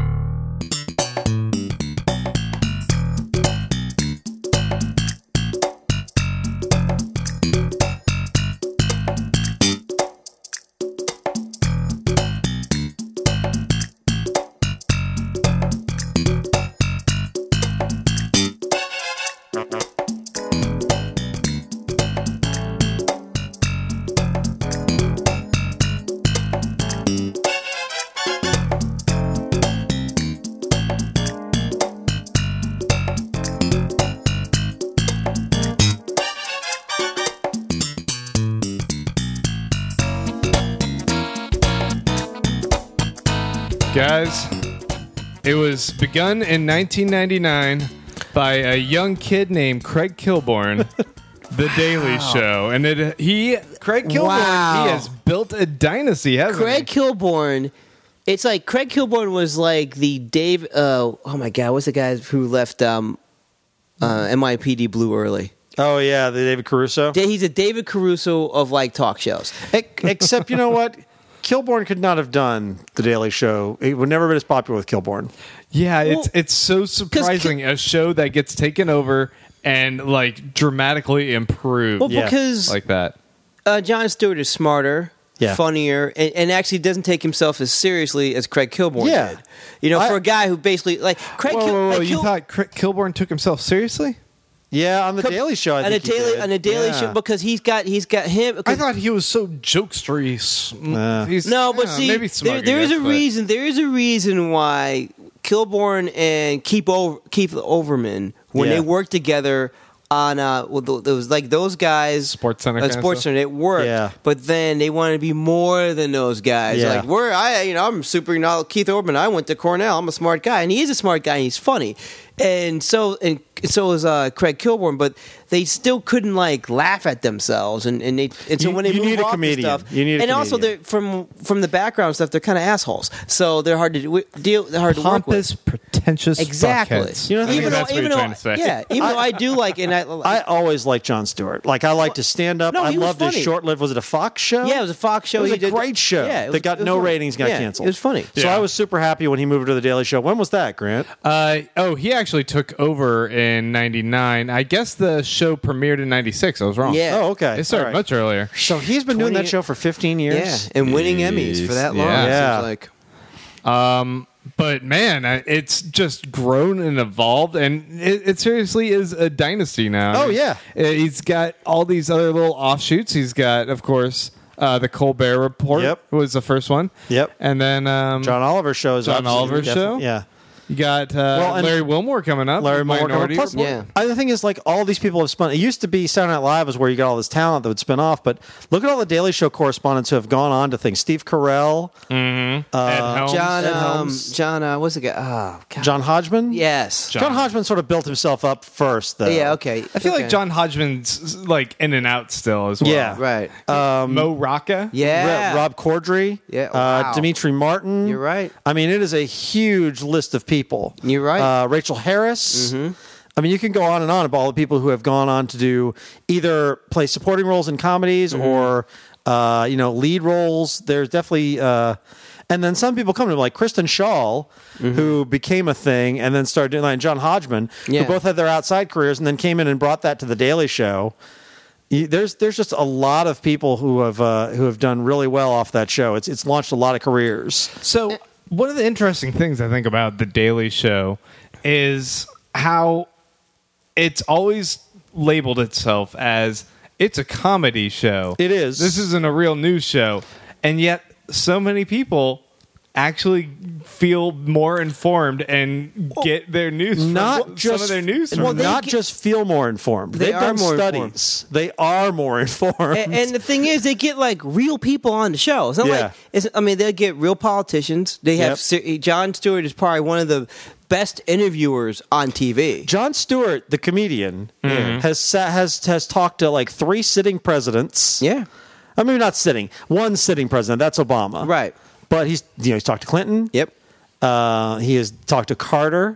Speaker 1: Guys, it was begun in 1999 by a young kid named Craig Kilborn The Daily Show, and Craig Kilborn,
Speaker 3: Wow.
Speaker 1: he has built a dynasty, hasn't
Speaker 3: Craig
Speaker 1: he?
Speaker 3: Kilborn. It's like Craig Kilborn was like the Dave. Oh my God, what's the guy who left NYPD Blue early?
Speaker 2: Oh yeah, the David Caruso.
Speaker 3: He's a David Caruso of like talk shows.
Speaker 2: Except you know what? Kilborn could not have done the Daily Show. It would never have been as popular with Kilborn.
Speaker 1: Yeah,
Speaker 3: Well,
Speaker 1: it's so surprising, a show that gets taken over and like dramatically improved
Speaker 3: Well,
Speaker 2: Yeah.
Speaker 3: because
Speaker 1: like that.
Speaker 3: Jon Stewart is smarter,
Speaker 2: Yeah.
Speaker 3: funnier, and actually doesn't take himself as seriously as Craig Kilborn
Speaker 2: Yeah.
Speaker 3: did. You know, for a guy who basically like Craig.
Speaker 1: Whoa,
Speaker 3: like
Speaker 1: you thought Kilborn took himself seriously?
Speaker 2: Yeah, on the Daily Show. I
Speaker 3: on a
Speaker 2: think he
Speaker 3: daily
Speaker 2: did.
Speaker 3: on a daily
Speaker 2: Yeah.
Speaker 3: show because he's got him.
Speaker 1: I thought he was so jokestery. He's,
Speaker 3: No, but
Speaker 1: yeah,
Speaker 3: see,
Speaker 1: maybe smug,
Speaker 3: there
Speaker 1: I
Speaker 3: is
Speaker 1: guess,
Speaker 3: a
Speaker 1: but-
Speaker 3: reason. There is a reason why Kilborn and Keith Overman, when
Speaker 2: Yeah.
Speaker 3: they worked together on there was like those guys,
Speaker 1: Sports Center kind of
Speaker 3: Sports
Speaker 1: stuff?
Speaker 3: Center, it worked.
Speaker 2: Yeah.
Speaker 3: But then they wanted to be more than those guys.
Speaker 2: Yeah.
Speaker 3: Like I'm super. Keith Overman. I went to Cornell. I'm a smart guy, and he is a smart guy, and he's funny. And so is Craig Kilborn, but they still couldn't like laugh at themselves, and so when they
Speaker 2: You
Speaker 3: move
Speaker 2: need a
Speaker 3: off
Speaker 2: comedian.
Speaker 3: and stuff,
Speaker 2: You need a
Speaker 3: and also
Speaker 2: comedian.
Speaker 3: they're from the background stuff, they're kind of assholes, so they're hard to deal. They're hard to work
Speaker 1: Pompous,
Speaker 3: with.
Speaker 1: pretentious
Speaker 3: Exactly.
Speaker 1: fuckheads.
Speaker 2: You know,
Speaker 1: I think
Speaker 3: Even
Speaker 1: that's
Speaker 3: though,
Speaker 1: what
Speaker 3: even
Speaker 1: you're
Speaker 3: though,
Speaker 1: trying to say.
Speaker 3: yeah, even though I do like, and
Speaker 2: I always liked Jon Stewart. Like I like to stand up.
Speaker 3: No,
Speaker 2: I
Speaker 3: he was
Speaker 2: loved his
Speaker 3: funny.
Speaker 2: short-lived. Was it a Fox show?
Speaker 3: yeah, it was a Fox show.
Speaker 2: It was
Speaker 3: he
Speaker 2: a
Speaker 3: did.
Speaker 2: great show
Speaker 3: Yeah, it
Speaker 2: that got
Speaker 3: was
Speaker 2: no
Speaker 3: funny.
Speaker 2: ratings, got
Speaker 3: Yeah,
Speaker 2: canceled.
Speaker 3: It was funny.
Speaker 2: So
Speaker 1: Yeah.
Speaker 2: I was super happy when he moved to the Daily Show. When was that, Grant?
Speaker 1: He actually took over in '99. I guess the show premiered in '96. I was wrong.
Speaker 3: Yeah.
Speaker 2: Oh, okay.
Speaker 1: It started
Speaker 2: All right.
Speaker 1: much earlier.
Speaker 2: So he's been doing
Speaker 3: 20
Speaker 2: that show for 15
Speaker 3: Yeah,
Speaker 2: years.
Speaker 3: and winning Emmys for that long.
Speaker 1: Yeah.
Speaker 3: it
Speaker 2: Yeah.
Speaker 3: seems like.
Speaker 1: But man, it's just grown and evolved, and it seriously is a dynasty now.
Speaker 2: Oh, yeah.
Speaker 1: He's got all these other little offshoots. He's got, of course, the Colbert Report.
Speaker 2: Yep.
Speaker 1: Was the first one.
Speaker 2: Yep.
Speaker 1: And then
Speaker 2: John Oliver show is
Speaker 1: John
Speaker 2: obviously
Speaker 1: Oliver's show?
Speaker 2: Yeah.
Speaker 1: you got
Speaker 2: and
Speaker 1: Larry Wilmore coming up.
Speaker 2: Larry Moore.
Speaker 1: Minority
Speaker 2: Plus,
Speaker 1: Report.
Speaker 3: Yeah.
Speaker 2: the thing is, like, all these people have spun. It used to be Saturday Night Live was where you got all this talent that would spin off, but look at all the Daily Show correspondents who have gone on to things. Steve Carell,
Speaker 1: Ed Helms.
Speaker 2: Ed Helms.
Speaker 3: What's the guy? Oh, God.
Speaker 2: John Hodgman.
Speaker 3: Yes.
Speaker 2: John Hodgman sort of built himself up first, though.
Speaker 3: Yeah. Okay.
Speaker 1: I feel
Speaker 3: Okay.
Speaker 1: like John Hodgman's like in and out still as well.
Speaker 2: Yeah.
Speaker 3: Right.
Speaker 1: Mo Rocca.
Speaker 3: Yeah.
Speaker 2: Rob Corddry.
Speaker 3: Yeah, wow.
Speaker 2: Dimitri Martin.
Speaker 3: You're right.
Speaker 2: I mean, it is a huge list of people.
Speaker 3: You're right.
Speaker 2: Rachel Harris. I mean, you can go on and on about all the people who have gone on to do either play supporting roles in comedies or, lead roles. There's definitely, and then some people come to like Kristen Schaal, who became a thing and then started doing, like John Hodgman,
Speaker 3: Yeah.
Speaker 2: who both had their outside careers and then came in and brought that to the Daily Show. There's just a lot of people who have done really well off that show. It's launched a lot of careers.
Speaker 1: So one of the interesting things I think about The Daily Show is how it's always labeled itself as it's a comedy show.
Speaker 2: It is.
Speaker 1: This isn't a real news show. And yet so many people actually feel more informed and get their news from some of their news from
Speaker 2: not just feel more informed.
Speaker 3: They
Speaker 2: They've
Speaker 3: are
Speaker 2: done
Speaker 3: more
Speaker 2: studies. They are more informed.
Speaker 3: And the thing is, they get like real people on the show. It's not
Speaker 2: Yeah.
Speaker 3: like they'll get real politicians. They have Jon Stewart is probably one of the best interviewers on TV.
Speaker 2: Jon Stewart, the comedian, has talked to like 3 sitting presidents.
Speaker 3: Yeah,
Speaker 2: I mean, not sitting. One sitting president. That's Obama.
Speaker 3: right.
Speaker 2: But he's talked to Clinton.
Speaker 3: Yep.
Speaker 2: He has talked to Carter.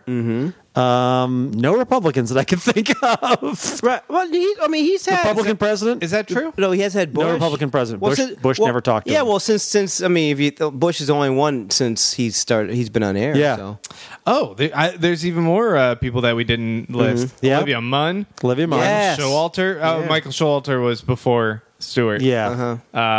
Speaker 2: No Republicans that I can think of.
Speaker 3: Right. Well, he's had
Speaker 2: Republican president.
Speaker 1: Is that true?
Speaker 3: No, he has had Bush.
Speaker 2: No Republican president. Bush never talked to
Speaker 3: Yeah,
Speaker 2: him.
Speaker 3: well, since Bush is the only one since he's been on air.
Speaker 2: Yeah.
Speaker 3: So.
Speaker 1: Oh, there's even more people that we didn't list.
Speaker 2: Yeah.
Speaker 1: Olivia Munn.
Speaker 2: Olivia Munn.
Speaker 3: Yes.
Speaker 1: Showalter.
Speaker 3: Yeah.
Speaker 1: Michael Showalter was before Stewart.
Speaker 2: Yeah.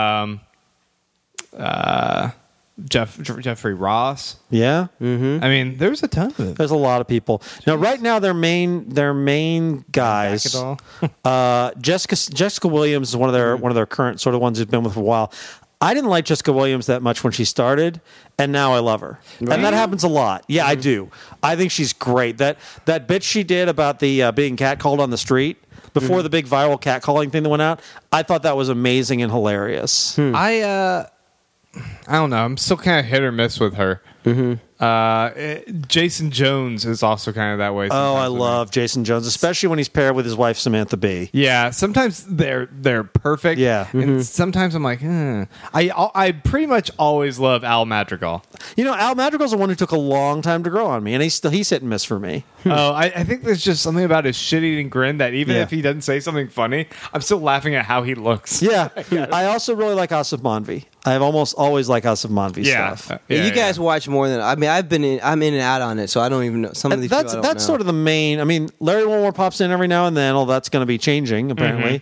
Speaker 1: Jeffrey Ross.
Speaker 2: Yeah.
Speaker 1: I mean, there's a ton of it.
Speaker 2: There's a lot of people. Now, right now, their main guys.
Speaker 1: Backadall.
Speaker 2: Jessica Williams is one of their current sort of ones who's been with for a while. I didn't like Jessica Williams that much when she started, and now I love her. And that happens a lot. Yeah, I do. I think she's great. That bit she did about the being catcalled on the street before the big viral catcalling thing that went out, I thought that was amazing and hilarious.
Speaker 1: I don't know. I'm still kind of hit or miss with her. Jason Jones is also kind of that way.
Speaker 2: Oh, I
Speaker 1: sometimes with me.
Speaker 2: love Jason Jones, especially when he's paired with his wife Samantha Bee.
Speaker 1: Yeah, sometimes they're perfect.
Speaker 2: Yeah.
Speaker 1: and sometimes I'm like, I pretty much always love Al Madrigal.
Speaker 2: You know, Al Madrigal's the one who took a long time to grow on me, and he's hit and miss for me.
Speaker 1: Oh, I think there's just something about his shit-eating grin that even
Speaker 2: Yeah.
Speaker 1: if he doesn't say something funny, I'm still laughing at how he looks.
Speaker 2: Yeah, I also really like Asif Manvi. I've almost always liked Asif Manvi's stuff.
Speaker 3: You guys watch more than I mean. I'm in and out on it, so I don't even know some of these.
Speaker 2: That's sort of the main. I mean, Larry Wilmore pops in every now and then. All that's going to be changing apparently,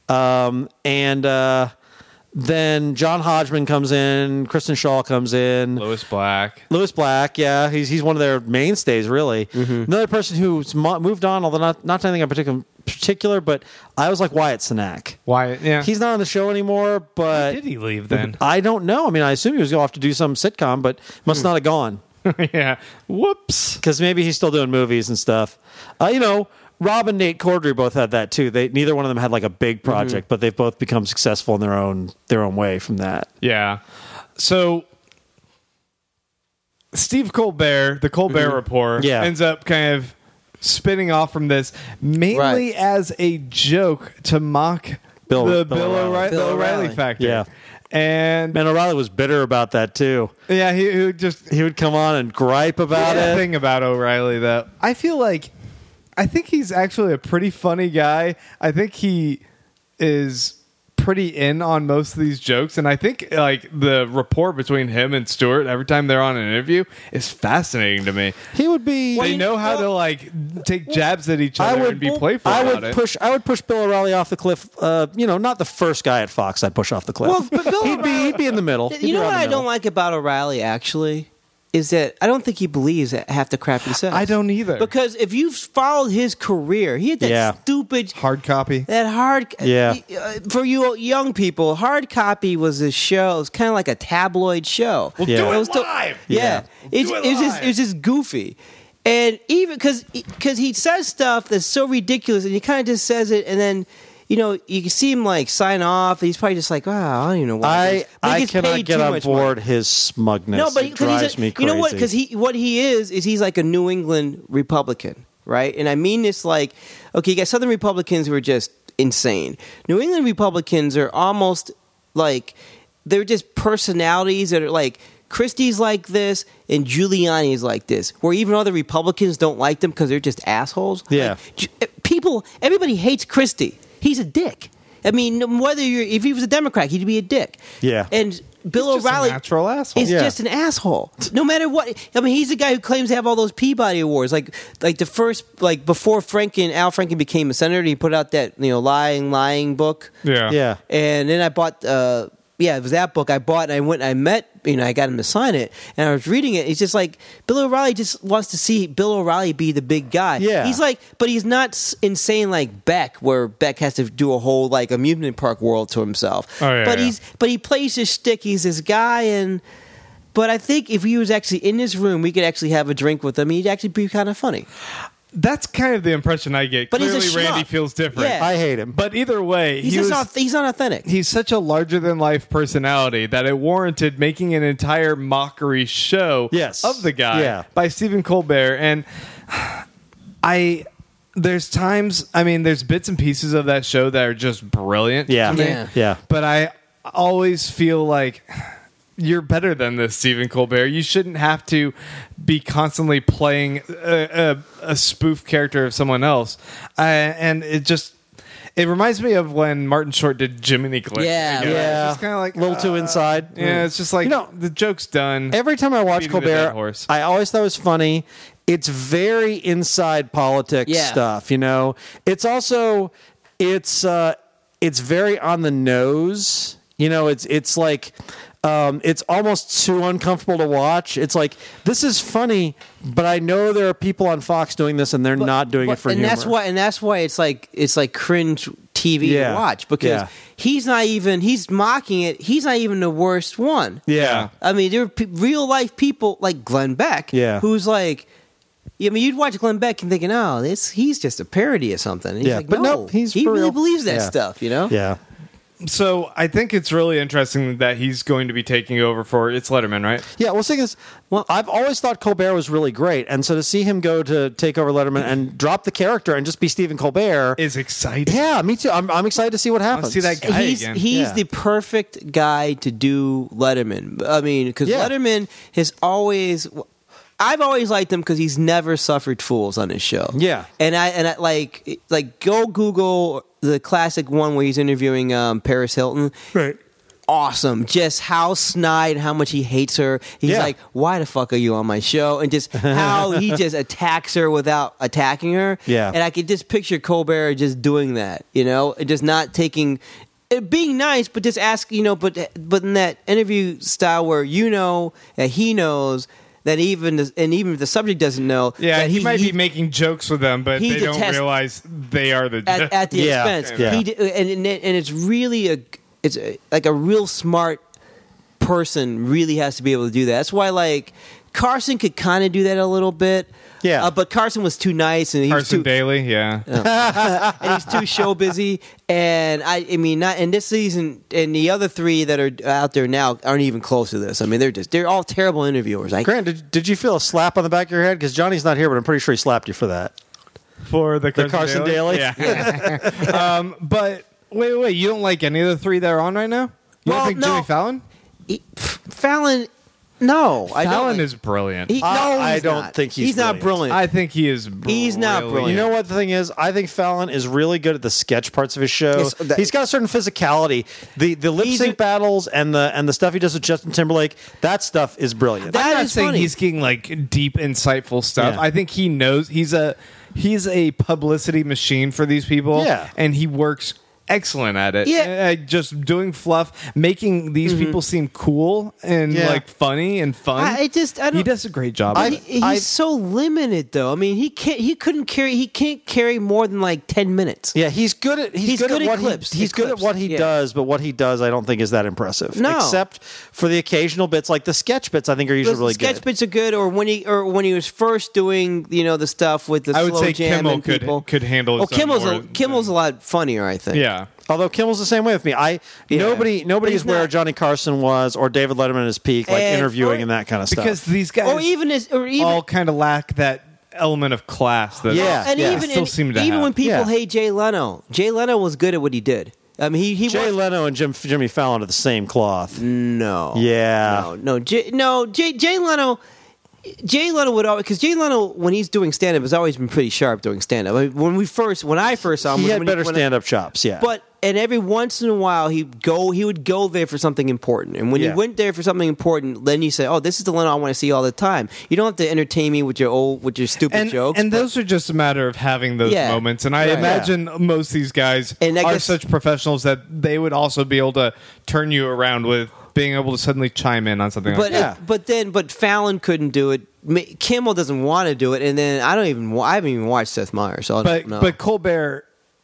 Speaker 2: then John Hodgman comes in, Kristen Shaw comes in,
Speaker 1: Louis Black.
Speaker 2: Louis Black, yeah, he's one of their mainstays, really. Another person who's moved on, although not anything in particular, but I always like Wyatt Cenac.
Speaker 1: Wyatt, yeah.
Speaker 2: He's not on the show anymore,
Speaker 1: Why
Speaker 2: but
Speaker 1: did he leave then?
Speaker 2: I don't know. I mean, I assume he was going to have to do some sitcom, but must not have gone
Speaker 1: Yeah. Whoops.
Speaker 2: because maybe he's still doing movies and stuff. Rob and Nate Cordry both had that too. Neither one of them had like a big project, but they've both become successful in their own way from that.
Speaker 1: Yeah. So Steve Colbert, the Colbert Report,
Speaker 2: Yeah.
Speaker 1: ends up kind of spinning off from this mainly as a joke to mock
Speaker 2: Bill
Speaker 1: the
Speaker 2: O'Reilly.
Speaker 1: Bill O'Reilly factor.
Speaker 2: Yeah.
Speaker 1: And
Speaker 2: Man, O'Reilly was bitter about that too.
Speaker 1: yeah, he
Speaker 2: He would come on and gripe about
Speaker 1: the
Speaker 2: it.
Speaker 1: thing about O'Reilly though, I think he's actually a pretty funny guy. I think he is pretty in on most of these jokes, and I think like the rapport between him and Stewart every time they're on an interview is fascinating to me.
Speaker 2: He would be.
Speaker 1: They know how to like take jabs at each other and be playful
Speaker 2: I
Speaker 1: about
Speaker 2: would
Speaker 1: it.
Speaker 2: push Bill O'Reilly off the cliff. Not the first guy at Fox I'd push off the cliff.
Speaker 3: Well, but Bill
Speaker 2: he'd be in the middle. He'd
Speaker 3: You
Speaker 2: be
Speaker 3: know
Speaker 2: around
Speaker 3: what
Speaker 2: the
Speaker 3: I
Speaker 2: middle.
Speaker 3: don't like about O'Reilly actually is that I don't think he believes half the crap he says.
Speaker 1: I don't either.
Speaker 3: Because if you've followed his career, he had that
Speaker 2: Yeah.
Speaker 3: stupid
Speaker 1: Hard copy.
Speaker 3: That hard,
Speaker 2: Yeah.
Speaker 3: For you young people, Hard Copy was a show. It was kind of like a tabloid show.
Speaker 1: Well,
Speaker 2: Yeah.
Speaker 1: do it
Speaker 3: was still-
Speaker 1: live.
Speaker 3: Yeah,
Speaker 1: Do it live.
Speaker 3: it was just goofy, and even because he says stuff that's so ridiculous, and he kind of just says it, and then you can see him like sign off. And he's probably just like, I don't even know why.
Speaker 2: I
Speaker 3: gets
Speaker 2: cannot
Speaker 3: paid
Speaker 2: get
Speaker 3: too
Speaker 2: on
Speaker 3: much
Speaker 2: board
Speaker 3: money.
Speaker 2: his smugness.
Speaker 3: No, but
Speaker 2: it drives me crazy.
Speaker 3: You know what? Because what he is he's like a New England Republican, right? And I mean this like, okay, you got Southern Republicans who are just insane. New England Republicans are almost like they're just personalities that are like Christie's like this and Giuliani's like this, where even other Republicans don't like them because they're just assholes.
Speaker 2: Yeah.
Speaker 3: Everybody hates Christie. He's a dick. I mean, if he was a Democrat, he'd be a dick.
Speaker 2: Yeah.
Speaker 3: And Bill
Speaker 1: He's just a
Speaker 3: O'Reilly
Speaker 1: natural asshole.
Speaker 3: is
Speaker 2: Yeah.
Speaker 3: just an asshole. No matter what. I mean, he's the guy who claims to have all those Peabody Awards. Like the first, like before Al Franken became a senator, he put out that lying book.
Speaker 1: Yeah.
Speaker 2: Yeah.
Speaker 3: And then I bought. It was that book I bought, and I went and I met. I got him to sign it, and I was reading it. It's just like Bill O'Reilly just wants to see Bill O'Reilly be the big guy.
Speaker 2: Yeah.
Speaker 3: He's like, but he's not insane like Beck, where Beck has to do a whole like amusement park world to himself.
Speaker 1: Oh, yeah,
Speaker 3: but
Speaker 1: yeah.
Speaker 3: he plays his shtick. He's this guy, but I think if he was actually in this room, we could actually have a drink with him. He'd actually be kind of funny.
Speaker 1: That's kind of the impression I get.
Speaker 3: But he's a
Speaker 1: Clearly, Randy
Speaker 3: schmuck.
Speaker 1: feels different.
Speaker 3: Yeah.
Speaker 2: I hate him.
Speaker 1: But either way,
Speaker 3: He's not authentic.
Speaker 1: he's such a larger than life personality that it warranted making an entire mockery show
Speaker 2: Yes.
Speaker 1: of the guy
Speaker 2: Yeah.
Speaker 1: by Stephen Colbert. And there's times, there's bits and pieces of that show that are just brilliant.
Speaker 2: Yeah.
Speaker 1: to me.
Speaker 3: Yeah.
Speaker 2: Yeah.
Speaker 1: But I always feel like you're better than this, Stephen Colbert. You shouldn't have to be constantly playing a spoof character of someone else. And it reminds me of when Martin Short did Jiminy Glick.
Speaker 3: Yeah,
Speaker 1: Again.
Speaker 2: Yeah.
Speaker 1: It's kind of like
Speaker 2: a little too inside.
Speaker 1: Yeah, it's just like the joke's done.
Speaker 2: Every time I watch
Speaker 1: Beating the dead
Speaker 2: Colbert,
Speaker 1: horse.
Speaker 2: I always thought it was funny. It's very inside politics
Speaker 3: Yeah.
Speaker 2: stuff, It's also it's very on the nose. It's like it's almost too uncomfortable to watch. It's like, this is funny, but I know there are people on Fox doing this and they're not doing it for
Speaker 3: and
Speaker 2: humor.
Speaker 3: that's why it's like cringe TV
Speaker 2: Yeah.
Speaker 3: to watch, because
Speaker 2: Yeah.
Speaker 3: he's mocking it. He's not even the worst one.
Speaker 2: Yeah.
Speaker 3: I mean, there are real life people like Glenn Beck,
Speaker 2: Yeah.
Speaker 3: who's like, you'd watch Glenn Beck and thinking, he's just a parody or something. And he's
Speaker 2: Yeah,
Speaker 3: like,
Speaker 2: but
Speaker 3: no,
Speaker 2: nope, he
Speaker 3: really
Speaker 2: for real.
Speaker 3: believes that
Speaker 2: Yeah.
Speaker 3: stuff,
Speaker 2: Yeah.
Speaker 1: So I think it's really interesting that he's going to be taking over for it's Letterman, right?
Speaker 2: Yeah, well, the thing is, I've always thought Colbert was really great, and so to see him go to take over Letterman and drop the character and just be Stephen Colbert
Speaker 1: Is exciting.
Speaker 2: yeah, me too. I'm excited to see what
Speaker 1: I
Speaker 2: happens.
Speaker 1: want to see that guy
Speaker 3: He's
Speaker 1: again.
Speaker 3: he's
Speaker 2: Yeah.
Speaker 3: the perfect guy to do Letterman. I mean, because
Speaker 2: Yeah.
Speaker 3: Letterman has always. I've always liked him because he's never suffered fools on his show.
Speaker 2: Yeah.
Speaker 3: and I like go Google the classic one where he's interviewing Paris Hilton.
Speaker 2: Right.
Speaker 3: Awesome, just how snide, how much he hates her. He's
Speaker 2: Yeah.
Speaker 3: like, "Why the fuck are you on my show?" And just how he just attacks her without attacking her.
Speaker 2: Yeah.
Speaker 3: and I could just picture Colbert just doing that, and just not taking. Being nice, but just ask, but in that interview style where that he knows that even if the subject doesn't know,
Speaker 1: Yeah,
Speaker 3: that
Speaker 1: he might be making jokes with them, but
Speaker 3: he
Speaker 1: they don't
Speaker 3: detests-
Speaker 1: realize they are the
Speaker 3: at the
Speaker 2: Yeah,
Speaker 3: expense.
Speaker 2: yeah.
Speaker 3: And it's really like a real smart person really has to be able to do that. That's why like Carson could kind of do that a little bit.
Speaker 2: Yeah.
Speaker 3: But Carson was too nice and he was
Speaker 1: Carson
Speaker 3: too
Speaker 1: Daly. Yeah,
Speaker 3: and he's too show busy. And I mean, not in this season. And the other three that are out there now aren't even close to this. I mean, they're all terrible interviewers.
Speaker 2: Grant, did you feel a slap on the back of your head? Because Johnny's not here, but I'm pretty sure he slapped you for that.
Speaker 1: for the
Speaker 2: Carson Daly?
Speaker 1: Yeah. But wait, you don't like any of the three that are on right now? You
Speaker 3: Well,
Speaker 1: don't think
Speaker 3: no.
Speaker 1: Jimmy Fallon?
Speaker 3: Fallon. No, I don't.
Speaker 1: Fallon is brilliant.
Speaker 2: I don't think he's
Speaker 3: not brilliant.
Speaker 1: I think he is. Brilliant.
Speaker 3: He's not brilliant.
Speaker 2: You know what the thing is? I think Fallon is really good at the sketch parts of his show.
Speaker 3: Yes,
Speaker 2: He's got a certain physicality. The lip
Speaker 3: He's
Speaker 2: sync battles and the stuff he does with Justin Timberlake, that stuff is brilliant.
Speaker 3: That
Speaker 1: I'm not
Speaker 3: is
Speaker 1: saying
Speaker 3: funny.
Speaker 1: he's getting like deep, insightful stuff.
Speaker 2: Yeah.
Speaker 1: I think he knows he's a publicity machine for these people.
Speaker 2: Yeah.
Speaker 1: And he works excellent at it.
Speaker 3: Yeah.
Speaker 1: Just doing fluff, making these people seem cool and
Speaker 2: Yeah.
Speaker 1: like funny and fun.
Speaker 3: I don't.
Speaker 1: He does a great job.
Speaker 3: He's so limited, though. I mean, he can't carry more than like 10 minutes.
Speaker 2: Yeah, he's good at
Speaker 3: He's good at
Speaker 2: what
Speaker 3: clips.
Speaker 2: he's good at what he
Speaker 3: Yeah.
Speaker 2: does, but what he does I don't think is that impressive.
Speaker 3: No.
Speaker 2: Except for the occasional bits, like the sketch bits, I think are usually
Speaker 3: The
Speaker 2: really
Speaker 3: sketch
Speaker 2: good.
Speaker 3: bits are good, or when he was first doing the stuff with the
Speaker 1: I would
Speaker 3: slow
Speaker 1: say
Speaker 3: jam
Speaker 1: Kimmel
Speaker 3: and people.
Speaker 1: could handle his own more
Speaker 3: Kimmel's a lot funnier, I think.
Speaker 1: Yeah.
Speaker 2: Although Kimmel's the same way with me. Nobody
Speaker 3: But he's
Speaker 2: is where
Speaker 3: not-
Speaker 2: Johnny Carson was or David Letterman at his peak, like
Speaker 3: And-
Speaker 2: interviewing
Speaker 3: or-
Speaker 2: and that kind of stuff.
Speaker 1: Because these guys
Speaker 3: Or even
Speaker 1: all kind of lack that element of class that
Speaker 2: Yeah.
Speaker 3: and
Speaker 2: yeah.
Speaker 3: even
Speaker 1: still seem to
Speaker 3: even
Speaker 1: have.
Speaker 3: when people
Speaker 2: Yeah.
Speaker 3: hate Jay Leno was good at what he did. I mean, he
Speaker 2: Jay
Speaker 3: was,
Speaker 2: Leno and Jimmy Fallon are the same cloth.
Speaker 3: no,
Speaker 2: Yeah.
Speaker 3: Jay Leno. Jay Leno would always, because Jay Leno, when he's doing stand up, has always been pretty sharp doing stand up. I mean, when I first saw him,
Speaker 2: He
Speaker 3: was
Speaker 2: had
Speaker 3: when
Speaker 2: better
Speaker 3: when
Speaker 2: stand-up chops, yeah.
Speaker 3: And every once in a while, he would go there for something important. And when
Speaker 2: Yeah.
Speaker 3: he went there for something important, then you say, "Oh, this is the Leno I want to see all the time." You don't have to entertain me with your stupid jokes.
Speaker 1: And those are just a matter of having those
Speaker 3: Yeah.
Speaker 1: moments. And I
Speaker 3: Right.
Speaker 1: imagine most of these guys
Speaker 3: And I
Speaker 1: are
Speaker 3: guess-
Speaker 1: such professionals that they would also be able to turn you around with being able to suddenly chime in on something like that.
Speaker 3: But Fallon couldn't do it. Kimmel doesn't want to do it, and then I haven't even watched Seth Meyers, so I don't know.
Speaker 1: But Colbert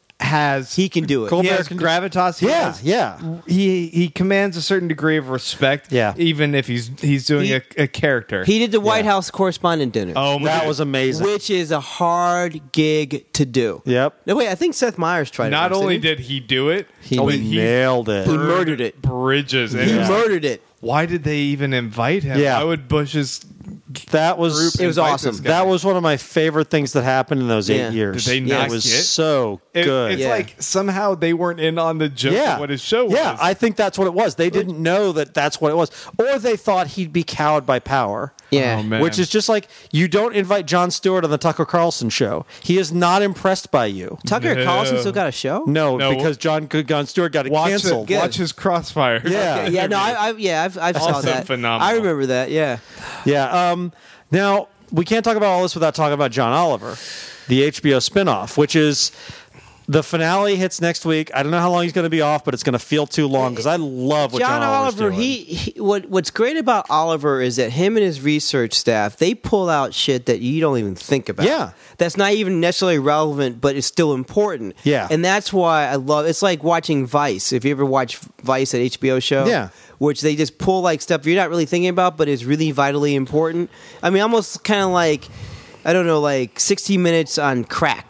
Speaker 1: has
Speaker 3: he can do it.
Speaker 2: Colbert
Speaker 1: he has
Speaker 2: can do-
Speaker 1: gravitas. He
Speaker 2: Yeah,
Speaker 1: has-
Speaker 2: yeah.
Speaker 1: He commands a certain degree of respect.
Speaker 2: Yeah.
Speaker 1: even if he's doing
Speaker 3: He-
Speaker 1: a character.
Speaker 3: He did the White House correspondent dinner,
Speaker 1: oh my
Speaker 2: That was amazing.
Speaker 3: which is a hard gig to do.
Speaker 2: Yep.
Speaker 3: No, wait, I think Seth Meyers tried it.
Speaker 1: Not
Speaker 3: once,
Speaker 1: only
Speaker 3: didn't
Speaker 1: did he do it,
Speaker 2: He
Speaker 1: but
Speaker 2: nailed it.
Speaker 3: He murdered it.
Speaker 1: Bridges. And
Speaker 3: he
Speaker 1: it's-
Speaker 3: murdered it.
Speaker 1: Why did they even invite him?
Speaker 2: Yeah.
Speaker 1: Why would Bush's
Speaker 2: That was
Speaker 1: group
Speaker 3: It was
Speaker 1: invite
Speaker 3: awesome.
Speaker 1: this guy?
Speaker 2: that was one of my favorite things that happened in those
Speaker 3: Yeah.
Speaker 2: 8 years.
Speaker 1: Did they not
Speaker 2: it was
Speaker 1: get-
Speaker 2: so good.
Speaker 1: It's
Speaker 3: Yeah.
Speaker 1: like somehow they weren't in on the joke
Speaker 2: Yeah,
Speaker 1: of what his show was.
Speaker 2: Yeah, I think that's what it was. They didn't know that that's what it was, or they thought he'd be cowed by power.
Speaker 3: Yeah.
Speaker 1: Oh, man.
Speaker 2: Which is just like you don't invite Jon Stewart on the Tucker Carlson show. He is not impressed by you.
Speaker 3: Tucker
Speaker 1: No.
Speaker 3: Carlson still got a show?
Speaker 2: No,
Speaker 1: No.
Speaker 2: because Jon Stewart got it
Speaker 1: watch
Speaker 2: canceled.
Speaker 1: watch his Crossfire.
Speaker 2: Yeah.
Speaker 3: Yeah, no, I've saw
Speaker 1: Also
Speaker 3: that.
Speaker 1: phenomenal.
Speaker 3: I remember that. Yeah.
Speaker 2: Yeah. Now we can't talk about all this without talking about John Oliver, the HBO spinoff, which is the finale hits next week. I don't know how long he's going to be off, but it's going to feel too long because I love what John Oliver's
Speaker 3: Oliver.
Speaker 2: doing.
Speaker 3: What's great about Oliver is that him and his research staff, they pull out shit that you don't even think about.
Speaker 2: Yeah.
Speaker 3: That's not even necessarily relevant, but it's still important.
Speaker 2: Yeah.
Speaker 3: And that's why I love. It's like watching Vice. If you ever watch Vice, at HBO show.
Speaker 2: Yeah.
Speaker 3: Which they just pull like stuff you're not really thinking about, but is really vitally important. I mean, almost kind of like, I don't know, like 60 Minutes on crack.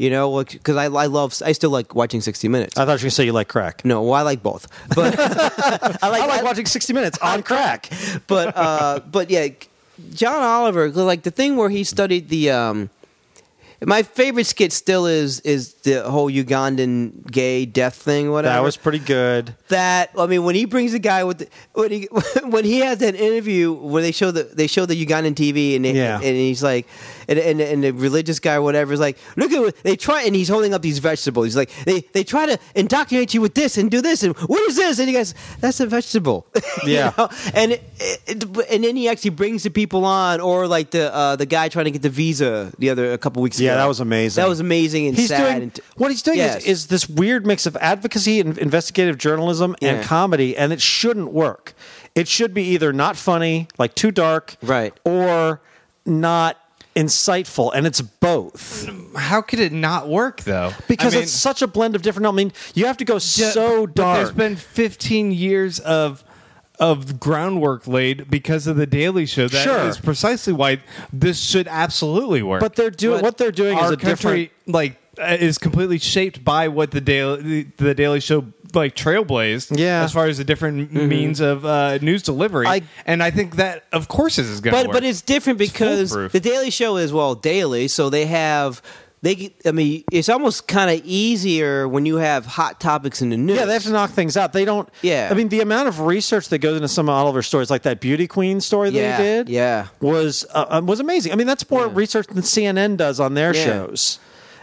Speaker 3: You know, because I still like watching 60 Minutes.
Speaker 2: I thought you were going to say you like crack.
Speaker 3: No, well, I like both, but
Speaker 2: I like watching 60 Minutes on crack.
Speaker 3: but yeah, John Oliver, like the thing where he studied the. My favorite skit still is the whole Ugandan gay death thing. Whatever,
Speaker 2: That was pretty good.
Speaker 3: When he brings the guy with when he has that interview where they show the Ugandan TV and he's like and the religious guy or whatever is like, look at what they try, and he's holding up these vegetables. He's like, they try to indoctrinate you with this and do this, and what is this? And he goes, that's a vegetable.
Speaker 2: Yeah.
Speaker 3: You know? And then he actually brings the people on, or like the guy trying to get the visa a couple weeks ago.
Speaker 2: Yeah, that was amazing.
Speaker 3: That was amazing and sad.
Speaker 2: What he's doing
Speaker 3: Yes.
Speaker 2: is this weird mix of advocacy and investigative journalism and
Speaker 3: Yeah.
Speaker 2: comedy, and it shouldn't work. It should be either not funny, like too dark,
Speaker 3: Right.
Speaker 2: or not insightful, and it's both.
Speaker 1: How could it not work though?
Speaker 2: Because
Speaker 1: I mean,
Speaker 2: it's such a blend of different. I mean, you have to go so
Speaker 1: but
Speaker 2: dark.
Speaker 1: There's been 15 years of groundwork laid because of the Daily Show. That
Speaker 2: Sure.
Speaker 1: is precisely why this should absolutely work.
Speaker 2: but they're doing what they're doing is
Speaker 1: our
Speaker 2: a different.
Speaker 1: country is completely shaped by what the Daily Show like trailblazed.
Speaker 2: Yeah.
Speaker 1: as far as the different means of news delivery, and I think that of course this is going to work.
Speaker 3: But it's different because
Speaker 1: foolproof.
Speaker 3: the Daily Show is daily, so they have. It's almost kind of easier when you have hot topics in the news.
Speaker 2: Yeah, they have to knock things out. They don't.
Speaker 3: Yeah.
Speaker 2: I mean, the amount of research that goes into some of Oliver's stories, like that beauty queen story
Speaker 3: Yeah,
Speaker 2: they did,
Speaker 3: yeah.
Speaker 2: was amazing. I mean, that's more research than CNN does on their
Speaker 3: Yeah.
Speaker 2: shows.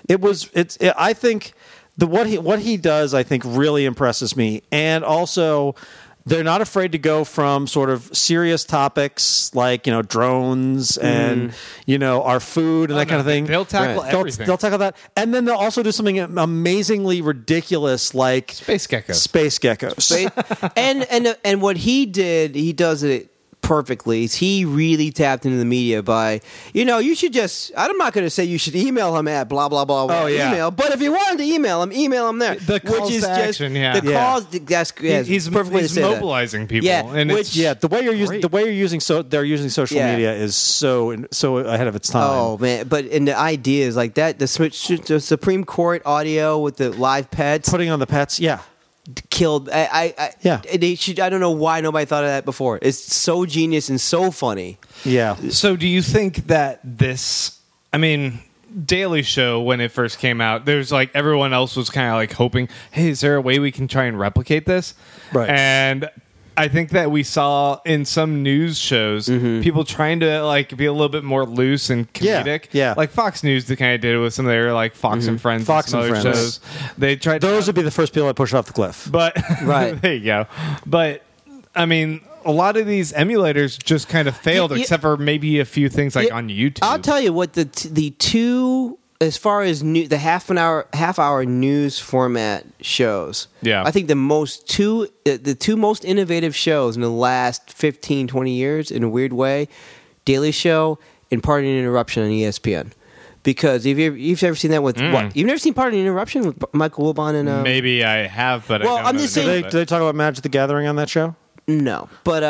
Speaker 2: I think what he does, I think, really impresses me, and also. They're not afraid to go from sort of serious topics like, drones and, our food and that kind of thing.
Speaker 1: They'll tackle everything.
Speaker 2: They'll tackle that. And then they'll also do something amazingly ridiculous like
Speaker 1: Space geckos.
Speaker 2: Space geckos.
Speaker 3: and what he did, he does it perfectly. He really tapped into the media by, you should just. I'm not going to say you should email him at blah blah blah.
Speaker 2: Oh, yeah.
Speaker 3: Email, but if you wanted to email him there.
Speaker 1: The calls to action, yeah.
Speaker 3: The
Speaker 2: Yeah.
Speaker 3: calls. That's
Speaker 1: He's
Speaker 3: perfect way to say that.
Speaker 1: mobilizing people.
Speaker 3: Yeah,
Speaker 1: and
Speaker 3: which-
Speaker 1: it's,
Speaker 2: The way you're using
Speaker 1: Great.
Speaker 2: the way you're using they're using social
Speaker 3: Yeah.
Speaker 2: media is so ahead of its time.
Speaker 3: Oh man! But the idea is like that. The Supreme Court audio with the live pets
Speaker 2: Putting on the pets, yeah.
Speaker 3: killed.
Speaker 2: Yeah.
Speaker 3: They should. I don't know why nobody thought of that before. It's so genius and so funny.
Speaker 2: Yeah.
Speaker 1: So do you think that Daily Show, when it first came out, there's like everyone else was kind of like hoping, hey, is there a way we can try and replicate this?
Speaker 2: Right.
Speaker 1: And I think that we saw in some news shows people trying to like be a little bit more loose and
Speaker 2: Yeah,
Speaker 1: comedic.
Speaker 2: yeah.
Speaker 1: Like Fox News, they kind of did it with some of their like Fox and Friends,
Speaker 2: Fox
Speaker 1: and some
Speaker 2: and
Speaker 1: other
Speaker 2: Friends.
Speaker 1: shows. They tried
Speaker 2: Those would be the first people I push off the cliff.
Speaker 1: but
Speaker 3: Right.
Speaker 1: there you go. But I mean, a lot of these emulators just kind of failed,
Speaker 3: Yeah.
Speaker 1: except for maybe a few things like on YouTube.
Speaker 3: I'll tell you what the two, as far as the half hour news format shows.
Speaker 1: Yeah.
Speaker 3: I think the two most innovative shows in the last 15, 20 years, in a weird way, Daily Show and Pardon the Interruption on ESPN. Because you've ever seen that with what? You've never seen Pardon the Interruption with Michael Wilbon and
Speaker 1: Maybe I have, but
Speaker 3: Well,
Speaker 1: I don't
Speaker 3: I'm
Speaker 1: know
Speaker 3: just
Speaker 1: the
Speaker 3: saying-
Speaker 1: name
Speaker 2: Do
Speaker 1: of
Speaker 2: they
Speaker 1: it.
Speaker 2: talk about Magic the Gathering on that show?
Speaker 3: no, but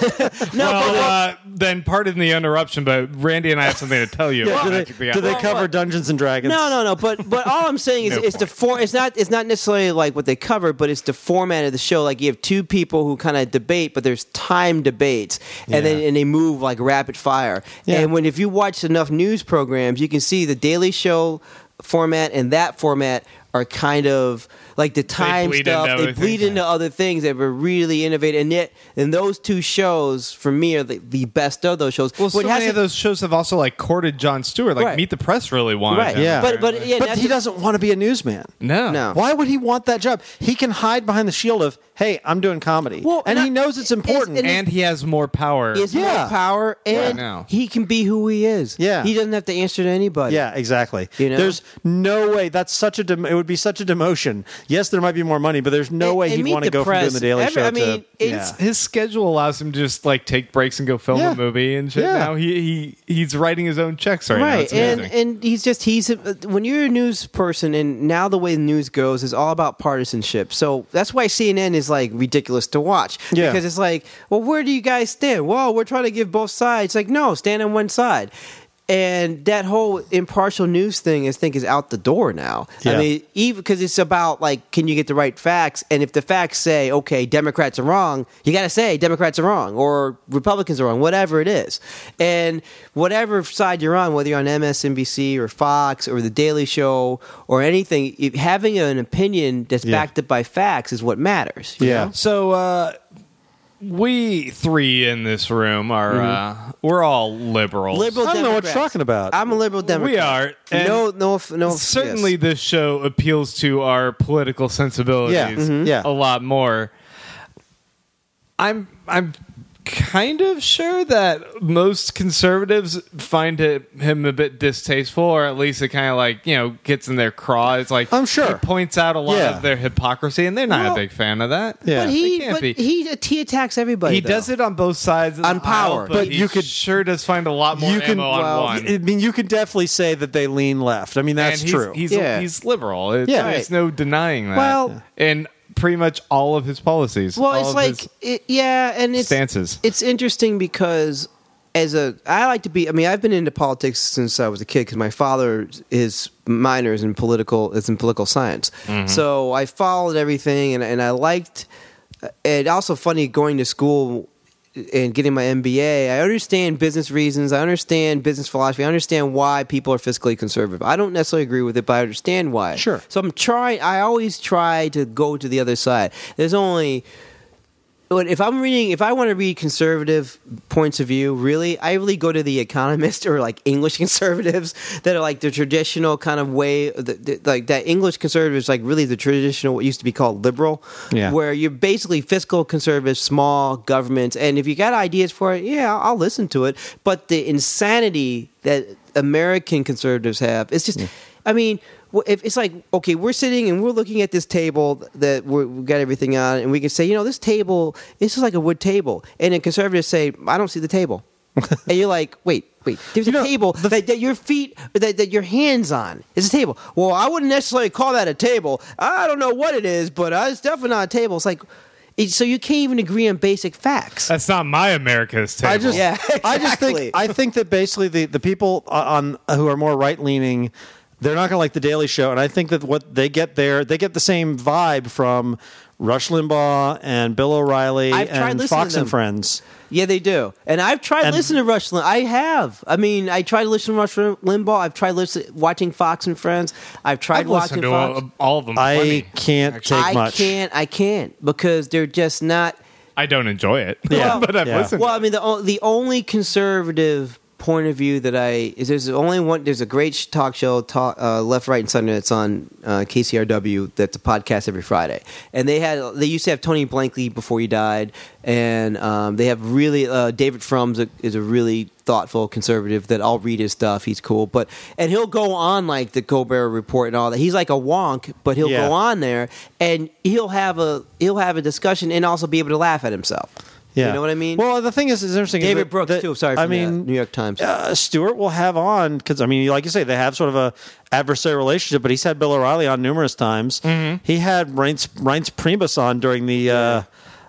Speaker 1: Then pardon the interruption, but Randy and I have something to tell you. about Magic the
Speaker 2: Do they
Speaker 1: Gathering.
Speaker 2: cover Dungeons and Dragons?
Speaker 3: No. But all I'm saying is,
Speaker 1: No
Speaker 3: it's the it's not necessarily like what they cover, but it's the format of the show. Like you have two people who kind of debate, but there's time debates, and then they move like rapid fire.
Speaker 2: Yeah.
Speaker 3: And if you watch enough news programs, you can see the Daily Show format and that format are kind of like the time
Speaker 1: bleed
Speaker 3: stuff.
Speaker 1: into
Speaker 3: They
Speaker 1: other
Speaker 3: bleed
Speaker 1: things.
Speaker 3: into other things that were really innovative, and those two shows for me are the best of those shows.
Speaker 1: Well, so
Speaker 3: What has
Speaker 1: many of
Speaker 3: to-
Speaker 1: those shows have also like courted Jon Stewart. Like
Speaker 3: Right.
Speaker 1: Meet the Press really wanted
Speaker 3: Right.
Speaker 1: him.
Speaker 2: Yeah.
Speaker 3: But yeah,
Speaker 2: But
Speaker 3: that's
Speaker 2: he doesn't want to be a newsman.
Speaker 3: No.
Speaker 2: Why would he want that job? He can hide behind the shield of, hey, I'm doing comedy.
Speaker 3: Well,
Speaker 2: and
Speaker 3: not-
Speaker 2: he knows it's important.
Speaker 1: And he has more power.
Speaker 3: is
Speaker 2: Yeah.
Speaker 3: more power, and
Speaker 1: now.
Speaker 3: he can be who he is.
Speaker 2: Yeah.
Speaker 3: He doesn't have to answer to anybody.
Speaker 2: Yeah, exactly.
Speaker 3: You know?
Speaker 2: There's no way. That's such a. It would be such a demotion. Yes, there might be more money, but there's no
Speaker 3: And-
Speaker 2: way
Speaker 3: and
Speaker 2: he'd
Speaker 3: Meet
Speaker 2: want to
Speaker 3: the
Speaker 2: go from doing
Speaker 3: Press,
Speaker 2: the Daily Show
Speaker 3: I mean,
Speaker 2: to.
Speaker 3: it's-
Speaker 1: His schedule allows him to just like take breaks and go film
Speaker 2: Yeah.
Speaker 1: a movie and shit.
Speaker 2: Yeah.
Speaker 1: Now he's writing his own checks right now.
Speaker 3: Right,
Speaker 1: It's amazing.
Speaker 3: and he's when you're a news person, and now the way the news goes is all about partisanship. So that's why CNN is like ridiculous to watch.
Speaker 2: Yeah.
Speaker 3: Because it's like, well, where do you guys stand? Well, we're trying to give both sides. Like, no, stand on one side. And that whole impartial news thing, I think, is out the door now.
Speaker 2: Yeah.
Speaker 3: I mean, even because it's about like, can you get the right facts? And if the facts say, okay, Democrats are wrong, you got to say Democrats are wrong or Republicans are wrong, whatever it is. And whatever side you're on, whether you're on MSNBC or Fox or The Daily Show or anything, having an opinion that's backed up by facts is what matters. you know?
Speaker 1: So we three in this room are we're all liberals.
Speaker 3: Liberal
Speaker 2: I don't know what
Speaker 3: Democrats.
Speaker 2: you're talking about.
Speaker 3: I'm a liberal Democrat.
Speaker 1: We are. And
Speaker 3: No.
Speaker 1: certainly
Speaker 3: yes.
Speaker 1: this show appeals to our political sensibilities
Speaker 2: Yeah. Yeah.
Speaker 1: a lot more. I'm kind of sure that most conservatives find him a bit distasteful, or at least it kind of like, gets in their craw. It's like,
Speaker 2: I'm sure.
Speaker 1: he points out a lot
Speaker 2: Yeah.
Speaker 1: of their hypocrisy, and they're not
Speaker 3: Well,
Speaker 1: a big fan of that.
Speaker 2: Yeah.
Speaker 3: But
Speaker 1: They can't be.
Speaker 3: he attacks everybody.
Speaker 1: He
Speaker 3: though.
Speaker 1: does it on both sides of
Speaker 3: On
Speaker 1: the
Speaker 3: power.
Speaker 1: aisle,
Speaker 2: But
Speaker 1: he
Speaker 2: you could-
Speaker 1: sure does find a lot more
Speaker 2: you can-
Speaker 1: ammo on
Speaker 3: well,
Speaker 1: one.
Speaker 2: I mean, you could definitely say that they lean left. I mean, that's
Speaker 1: And
Speaker 2: true.
Speaker 1: He's
Speaker 3: Yeah.
Speaker 1: liberal.
Speaker 2: Yeah.
Speaker 1: There's no denying that.
Speaker 3: Well-
Speaker 1: and pretty much all of his policies.
Speaker 3: Well,
Speaker 1: all
Speaker 3: it's
Speaker 1: of
Speaker 3: like
Speaker 1: his
Speaker 3: and it's
Speaker 1: stances.
Speaker 3: It's interesting because I like to be. I mean, I've been into politics since I was a kid because my father is minor is in political science. So I followed everything, and I liked. And also funny going to school and getting my MBA. I understand business reasons. I understand business philosophy. I understand why people are fiscally conservative. I don't necessarily agree with it, but I understand why.
Speaker 2: Sure.
Speaker 3: So I always try to go to the other side. There's only. If I want to read conservative points of view, I really go to The Economist or like English conservatives that are like the traditional kind of way, like that English conservative is like really the traditional, what used to be called liberal, where you're basically fiscal conservative, small government, and if you got ideas for it, I'll listen to it. But the insanity that American conservatives have, it's just, I mean. If it's like, okay, we're sitting and we're looking at this table that we've got everything on, and we can say, this table, it's just like a wood table. And then conservatives say, I don't see the table. And you're like, wait, there's a table that your feet, that your hands on. It's a table. Well, I wouldn't necessarily call that a table. I don't know what it is, but it's definitely not a table. It's like, so you can't even agree on basic facts.
Speaker 1: That's not my America's table.
Speaker 3: I
Speaker 2: think that basically the people who are more right leaning, they're not going to like The Daily Show, and I think that what they get there, they get the same vibe from Rush Limbaugh and Bill O'Reilly and Fox and Friends.
Speaker 3: Yeah, they do. And I've tried listening to Rush Limbaugh. I have. I mean, I tried to listen to Rush Limbaugh. I've tried watching Fox and Friends. I've tried watching Fox.
Speaker 1: To all of them.
Speaker 2: I can't take much.
Speaker 3: I can't because they're just not.
Speaker 1: I don't enjoy it.
Speaker 2: Yeah.
Speaker 1: But I've listened.
Speaker 3: Well, I mean, the only conservative point of view that there's a great talk show, Left, Right, and Center that's on KCRW. That's a podcast every Friday, and they used to have Tony Blankley before he died, and they have really David Frum is a really thoughtful conservative that I'll read his stuff. He's cool, and he'll go on like the Colbert Report and all that. He's like a wonk, but he'll go on there and he'll have a discussion and also be able to laugh at himself.
Speaker 2: Yeah.
Speaker 3: You know what I mean?
Speaker 2: Well, the thing is interesting.
Speaker 3: David Brooks too. Sorry, from the New York Times.
Speaker 2: Stewart will have on because I mean, like you say, they have sort of a adversarial relationship. But he's had Bill O'Reilly on numerous times. Mm-hmm. He had Reince Priebus on during the.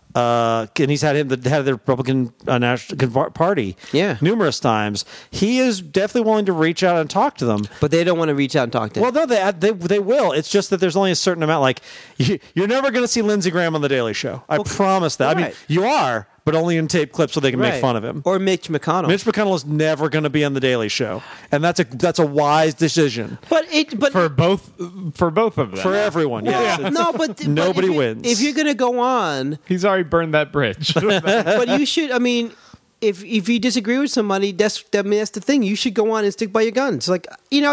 Speaker 2: And he's had him the head of the Republican National Party numerous times. He is definitely willing to reach out and talk to them,
Speaker 3: but they don't want to reach out and talk to him.
Speaker 2: Well, no, they will. It's just that there's only a certain amount. Like you're never going to see Lindsey Graham on the Daily Show. I promise that.
Speaker 3: Right.
Speaker 2: I mean, you are, but only in tape clips so they can make fun of him.
Speaker 3: Or Mitch McConnell.
Speaker 2: Mitch McConnell is never going to be on the Daily Show, and that's a wise decision.
Speaker 3: But
Speaker 1: for both of them,
Speaker 2: for everyone. Yes. Nobody wins
Speaker 3: if you're going to go on.
Speaker 1: He's already burned that bridge.
Speaker 3: But you should. I mean, if you disagree with somebody, that's the thing. You should go on and stick by your guns. Like,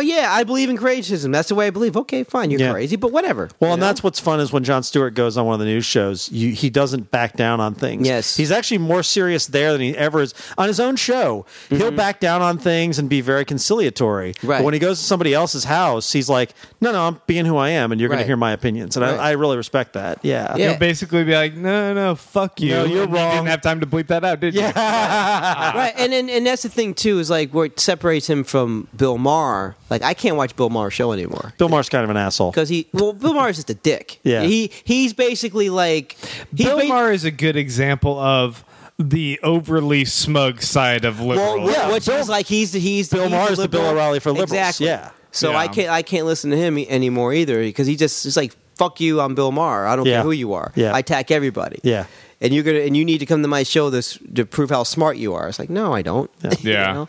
Speaker 3: I believe in creationism. That's the way I believe. Okay, fine, you're crazy, but whatever.
Speaker 2: Well, and that's what's fun is when Jon Stewart goes on one of the news shows, he doesn't back down on things.
Speaker 3: Yes.
Speaker 2: He's actually more serious there than he ever is. On his own show, he'll back down on things and be very conciliatory.
Speaker 3: Right.
Speaker 2: But when he goes to somebody else's house, he's like, no, I'm being who I am, and you're going to hear my opinions. And I really respect that. Yeah.
Speaker 1: He'll basically be like, no, fuck you.
Speaker 2: No, you're wrong.
Speaker 1: You didn't have time to bleep that out, did you?
Speaker 2: Yeah.
Speaker 3: Right, and that's the thing too is like what separates him from Bill Maher. Like I can't watch Bill Maher's show anymore.
Speaker 2: Bill Maher's kind of an asshole
Speaker 3: because Bill Maher is just a dick.
Speaker 2: Yeah,
Speaker 3: he's basically like
Speaker 1: Bill Maher is a good example of the overly smug side of liberal.
Speaker 3: Well,
Speaker 2: Yeah,
Speaker 3: which
Speaker 2: Bill-
Speaker 3: is like he's
Speaker 2: Bill Maher is the Bill
Speaker 3: liberal.
Speaker 2: O'Reilly for liberals.
Speaker 3: Exactly.
Speaker 2: Yeah.
Speaker 3: So
Speaker 1: Yeah.
Speaker 3: I can't listen to him anymore either because it's like fuck you, I'm Bill Maher. I don't
Speaker 2: Yeah.
Speaker 3: care who you are.
Speaker 2: Yeah.
Speaker 3: I attack everybody.
Speaker 2: Yeah.
Speaker 3: And you need to come to my show to prove how smart you are. It's like, no, I don't.
Speaker 1: Yeah.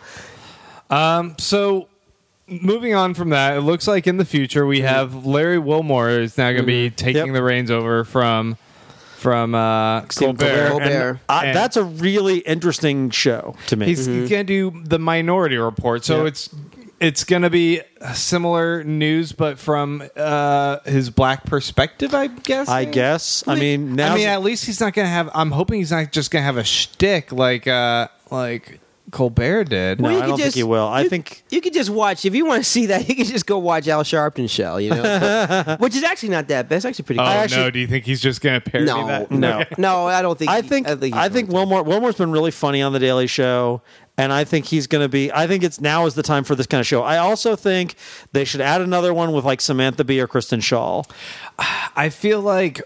Speaker 1: So moving on from that, it looks like in the future we have Larry Wilmore is now going to be taking
Speaker 2: Yep.
Speaker 1: the reins over from Colbert.
Speaker 3: Colbert.
Speaker 2: And that's a really interesting show to me.
Speaker 1: He's going to do the Minority Report, so
Speaker 2: Yeah.
Speaker 1: it's going to be similar news, but from his black perspective, I guess.
Speaker 2: I guess. I mean, now
Speaker 1: at least he's not going to have. I'm hoping he's not just going to have a shtick like Colbert did.
Speaker 2: No,
Speaker 3: Well, you
Speaker 2: I
Speaker 3: could
Speaker 2: don't think he will. I think
Speaker 3: you could just watch if you want to see that. You can just go watch Al Sharpton's show, which is actually not that bad. It's actually pretty.
Speaker 1: Oh
Speaker 3: good.
Speaker 1: no! Do you think he's just going to parody
Speaker 3: No,
Speaker 1: that?
Speaker 3: no, I don't think.
Speaker 2: I think
Speaker 3: he's
Speaker 2: Wilmore's been really funny on the Daily Show, and I think he's going to be. I think it's now is the time for this kind of show. I also think they should add another one with like Samantha Bee or Kristen Schaal.
Speaker 1: I feel like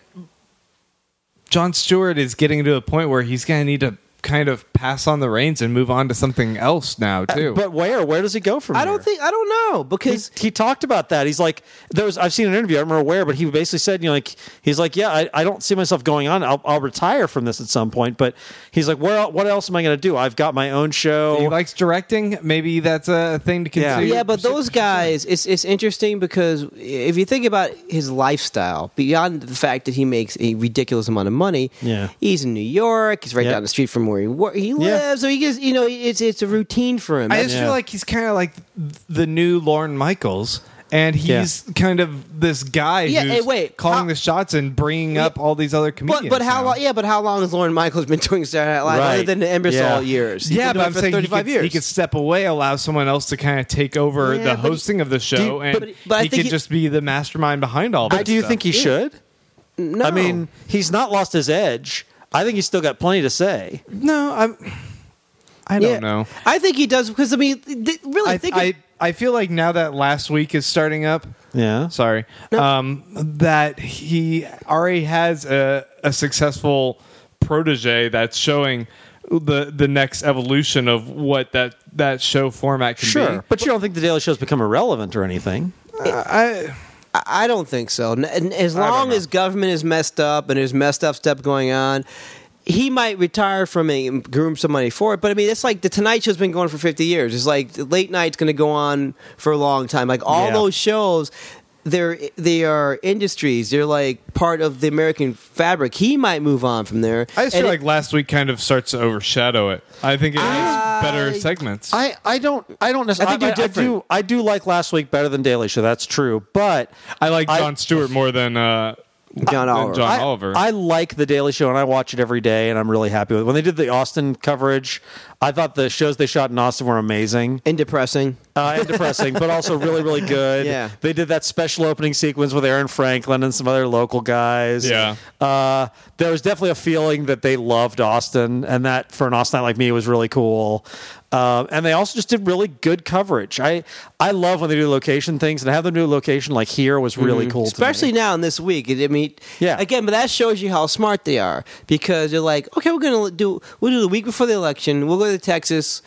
Speaker 1: Jon Stewart is getting to a point where he's going to need to kind of pass on the reins and move on to something else now too.
Speaker 2: But where does he go from
Speaker 3: I
Speaker 2: here?
Speaker 3: don't know because
Speaker 2: he talked about that. He's like, I've seen an interview, I don't remember where, but he basically said, he's like, yeah, I don't see myself going on. I'll retire from this at some point. But he's like, what else am I going to do? I've got my own show.
Speaker 1: he likes directing. Maybe that's a thing to consider.
Speaker 3: Yeah, but those guys, it's interesting because if you think about his lifestyle, beyond the fact that he makes a ridiculous amount of money,
Speaker 2: Yeah.
Speaker 3: he's in New York, he's right
Speaker 2: Yeah.
Speaker 3: down the street from where he lives, so he just, it's a routine for him.
Speaker 1: I just feel like he's kind of like the new Lorne Michaels, and he's kind of this guy
Speaker 3: Yeah,
Speaker 1: who's
Speaker 3: hey, wait,
Speaker 1: calling the shots and bringing up all these other comedians.
Speaker 3: but how
Speaker 1: now.
Speaker 3: long? Yeah, but how long has Lorne Michaels been doing Saturday Night Live
Speaker 2: Right.
Speaker 3: other than the Imbecile
Speaker 2: Yeah.
Speaker 3: years? He's
Speaker 1: Yeah,
Speaker 3: been
Speaker 1: but
Speaker 3: doing
Speaker 1: I'm
Speaker 3: it for
Speaker 1: saying
Speaker 3: 35 years.
Speaker 1: he could step away, allow someone else to kind of take over
Speaker 3: Yeah,
Speaker 1: the
Speaker 3: but-
Speaker 1: hosting of the show, and
Speaker 3: but I
Speaker 1: he
Speaker 3: think
Speaker 1: could just be the mastermind behind all
Speaker 2: But
Speaker 1: that
Speaker 2: do you
Speaker 1: stuff.
Speaker 2: think he should?
Speaker 3: No.
Speaker 2: I mean, he's not lost his edge. I think he's still got plenty to say.
Speaker 1: No, I don't know.
Speaker 3: I think he does because really
Speaker 1: I feel like now that last week is starting up.
Speaker 2: Yeah.
Speaker 1: Sorry, that he already has a successful protege that's showing the next evolution of what that show format can
Speaker 2: Sure.
Speaker 1: be.
Speaker 2: But you don't think the Daily Show's become irrelevant or anything?
Speaker 3: I don't think so. And as
Speaker 1: I don't
Speaker 3: long
Speaker 1: know.
Speaker 3: as government is messed up and there's messed up stuff going on, he might retire from it and groom somebody for it. But I mean, it's like the Tonight Show's been going for 50 years. It's like the late night's going to go on for a long time. Like all
Speaker 2: Yeah.
Speaker 3: those shows, they are industries. They're like part of the American fabric. He might move on from there.
Speaker 1: I just
Speaker 3: And
Speaker 1: feel
Speaker 3: it-
Speaker 1: like last week kind of starts to overshadow it. I think it has better segments.
Speaker 2: I don't necessarily.
Speaker 3: I think they're different.
Speaker 2: I do like last week better than Daily Show. That's true. But
Speaker 1: I like Jon Stewart more than
Speaker 3: John Oliver.
Speaker 1: John Oliver.
Speaker 2: I like the Daily Show and I watch it every day and I'm really happy with it. When they did the Austin coverage, I thought the shows they shot in Austin were amazing.
Speaker 3: and depressing.
Speaker 2: And depressing, but also really, really good.
Speaker 3: Yeah.
Speaker 2: They did that special opening sequence with Aaron Franklin and some other local guys.
Speaker 1: Yeah.
Speaker 2: There was definitely a feeling that they loved Austin, and that for an Austinite like me was really cool. And they also just did really good coverage. I love when they do location things, and have them do a location like here was really cool.
Speaker 3: Especially now in this week. I mean,
Speaker 2: Yeah.
Speaker 3: Again, but that shows you how smart they are because they're like, okay, we'll do the week before the election. We'll go to Texas,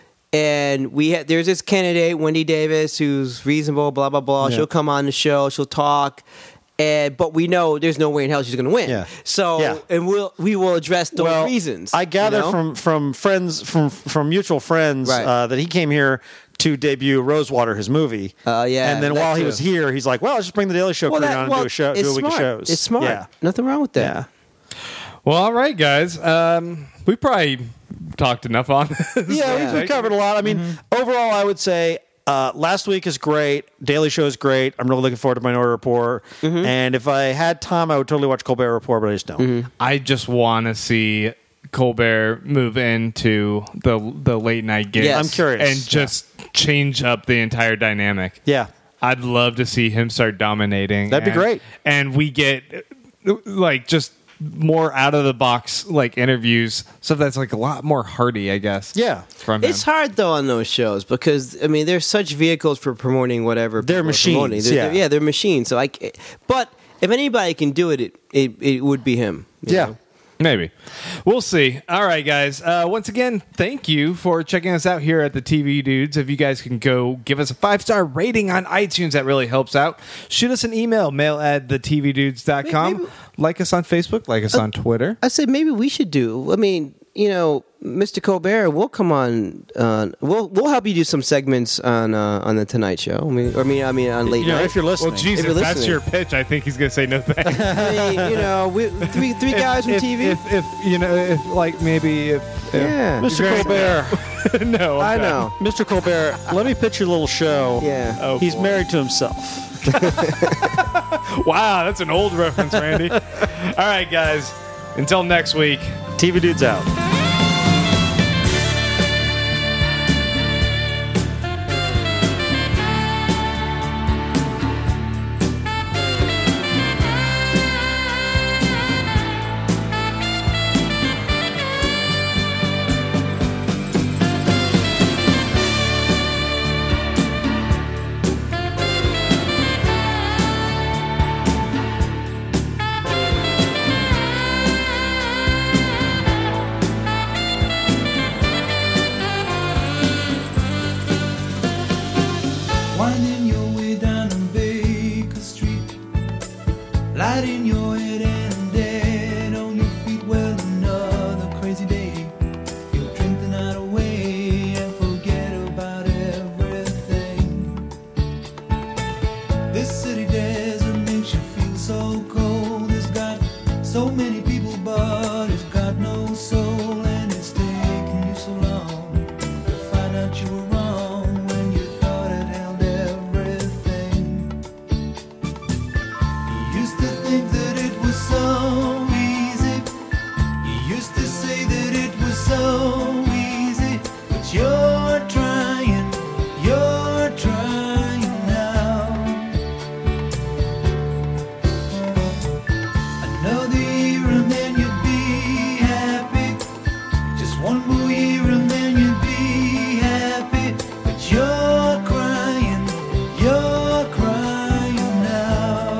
Speaker 3: and there's this candidate, Wendy Davis, who's reasonable. Blah blah blah.
Speaker 2: Yeah.
Speaker 3: She'll come on the show. She'll talk. But we know there's no way in hell she's going to win.
Speaker 2: Yeah.
Speaker 3: So,
Speaker 2: Yeah.
Speaker 3: and we will address those reasons.
Speaker 2: I gather
Speaker 3: you know?
Speaker 2: from friends from mutual friends
Speaker 3: Right.
Speaker 2: that he came here to debut Rosewater, his movie.
Speaker 3: Yeah,
Speaker 2: and then
Speaker 3: that
Speaker 2: while he
Speaker 3: too.
Speaker 2: was here, he's like, "Well, I'll just bring the Daily Show crew down and do a show, do a week of shows."
Speaker 3: It's smart.
Speaker 2: Yeah,
Speaker 3: Nothing wrong with that.
Speaker 2: yeah.
Speaker 1: Well, all right, guys. We probably talked enough on this.
Speaker 2: Yeah, we've covered a lot. I mean, overall, I would say last week is great. Daily Show is great. I'm really looking forward to Minority Report. And if I had time, I would totally watch Colbert Report, but I just don't.
Speaker 1: I just want to see Colbert move into the late night gig.
Speaker 3: Yes.
Speaker 2: I'm curious.
Speaker 1: and just change up the entire dynamic.
Speaker 2: Yeah.
Speaker 1: I'd love to see him start dominating.
Speaker 2: That'd be great.
Speaker 1: And we get like just more out of the box like interviews, stuff that's like a lot more hearty, I guess.
Speaker 2: Yeah.
Speaker 1: from him.
Speaker 3: It's hard though on those shows because I mean they're such vehicles for promoting whatever
Speaker 2: They're
Speaker 3: people are promoting.
Speaker 2: machines, yeah.
Speaker 3: They're machines. So but if anybody can do it, it would be him. you
Speaker 2: Yeah.
Speaker 3: know?
Speaker 1: Maybe. We'll see. All right, guys. Once again, thank you for checking us out here at the TV Dudes. If you guys can go give us a 5-star rating on iTunes, that really helps out. Shoot us an email, mail@thetvdudes.com.
Speaker 3: Maybe-
Speaker 1: Like us on Facebook, like us on Twitter.
Speaker 3: I said maybe we should do. I mean, you know, Mr. Colbert, we'll come on. We'll help you do some segments on the Tonight Show. I mean, on late
Speaker 2: You know,
Speaker 3: night.
Speaker 2: if you're listening.
Speaker 1: Well, geez,
Speaker 3: If
Speaker 1: if
Speaker 3: you're
Speaker 1: that's
Speaker 3: listening.
Speaker 1: your pitch, I think he's going to say no thanks.
Speaker 3: I mean, you know, three guys from TV.
Speaker 1: If you know, if like maybe if
Speaker 3: yeah,
Speaker 2: Mr. Colbert,
Speaker 1: no,
Speaker 3: I
Speaker 1: okay.
Speaker 3: know.
Speaker 2: Mr. Colbert, let me pitch your little show.
Speaker 3: Yeah.
Speaker 1: Oh,
Speaker 2: He's
Speaker 1: boy.
Speaker 2: married to himself.
Speaker 1: Wow, that's an old reference, Randy. All right, guys. Until next week.
Speaker 2: TV Dudes out.
Speaker 5: Winding your way down on Baker Street, lighting your head and dead on your feet. Well, another crazy day. You'll drink the night away and forget about everything. This city desert makes you feel so cold. It's got so many people, but it's got no soul, and it's taken you so long to find out you were wrong when you thought it held everything. You used to think that it was so easy. You used to say that it was so easy, but you're trying now. Another year and then you'd be happy. Just one more year and then you'd be happy. But you're crying now.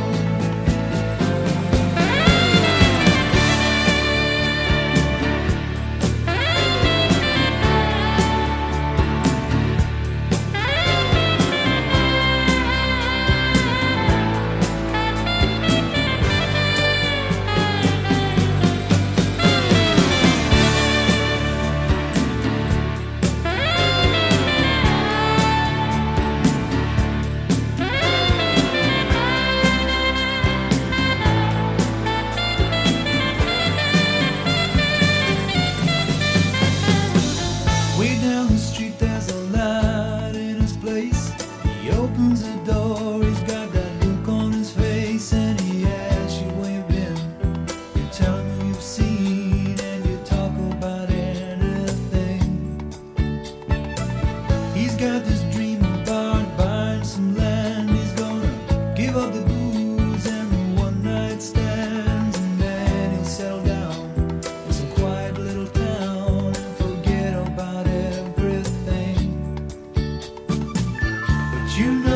Speaker 5: Way down the street there's a light in his place. He opens the door, he's got that look on his face, and he asks you where you've been. You tell him who you've seen, and you talk about anything. He's got this dream about buying some land. He's gonna give up the booze and the one-night stands, and then he'll settle down in some quiet little town and forget about everything. But you know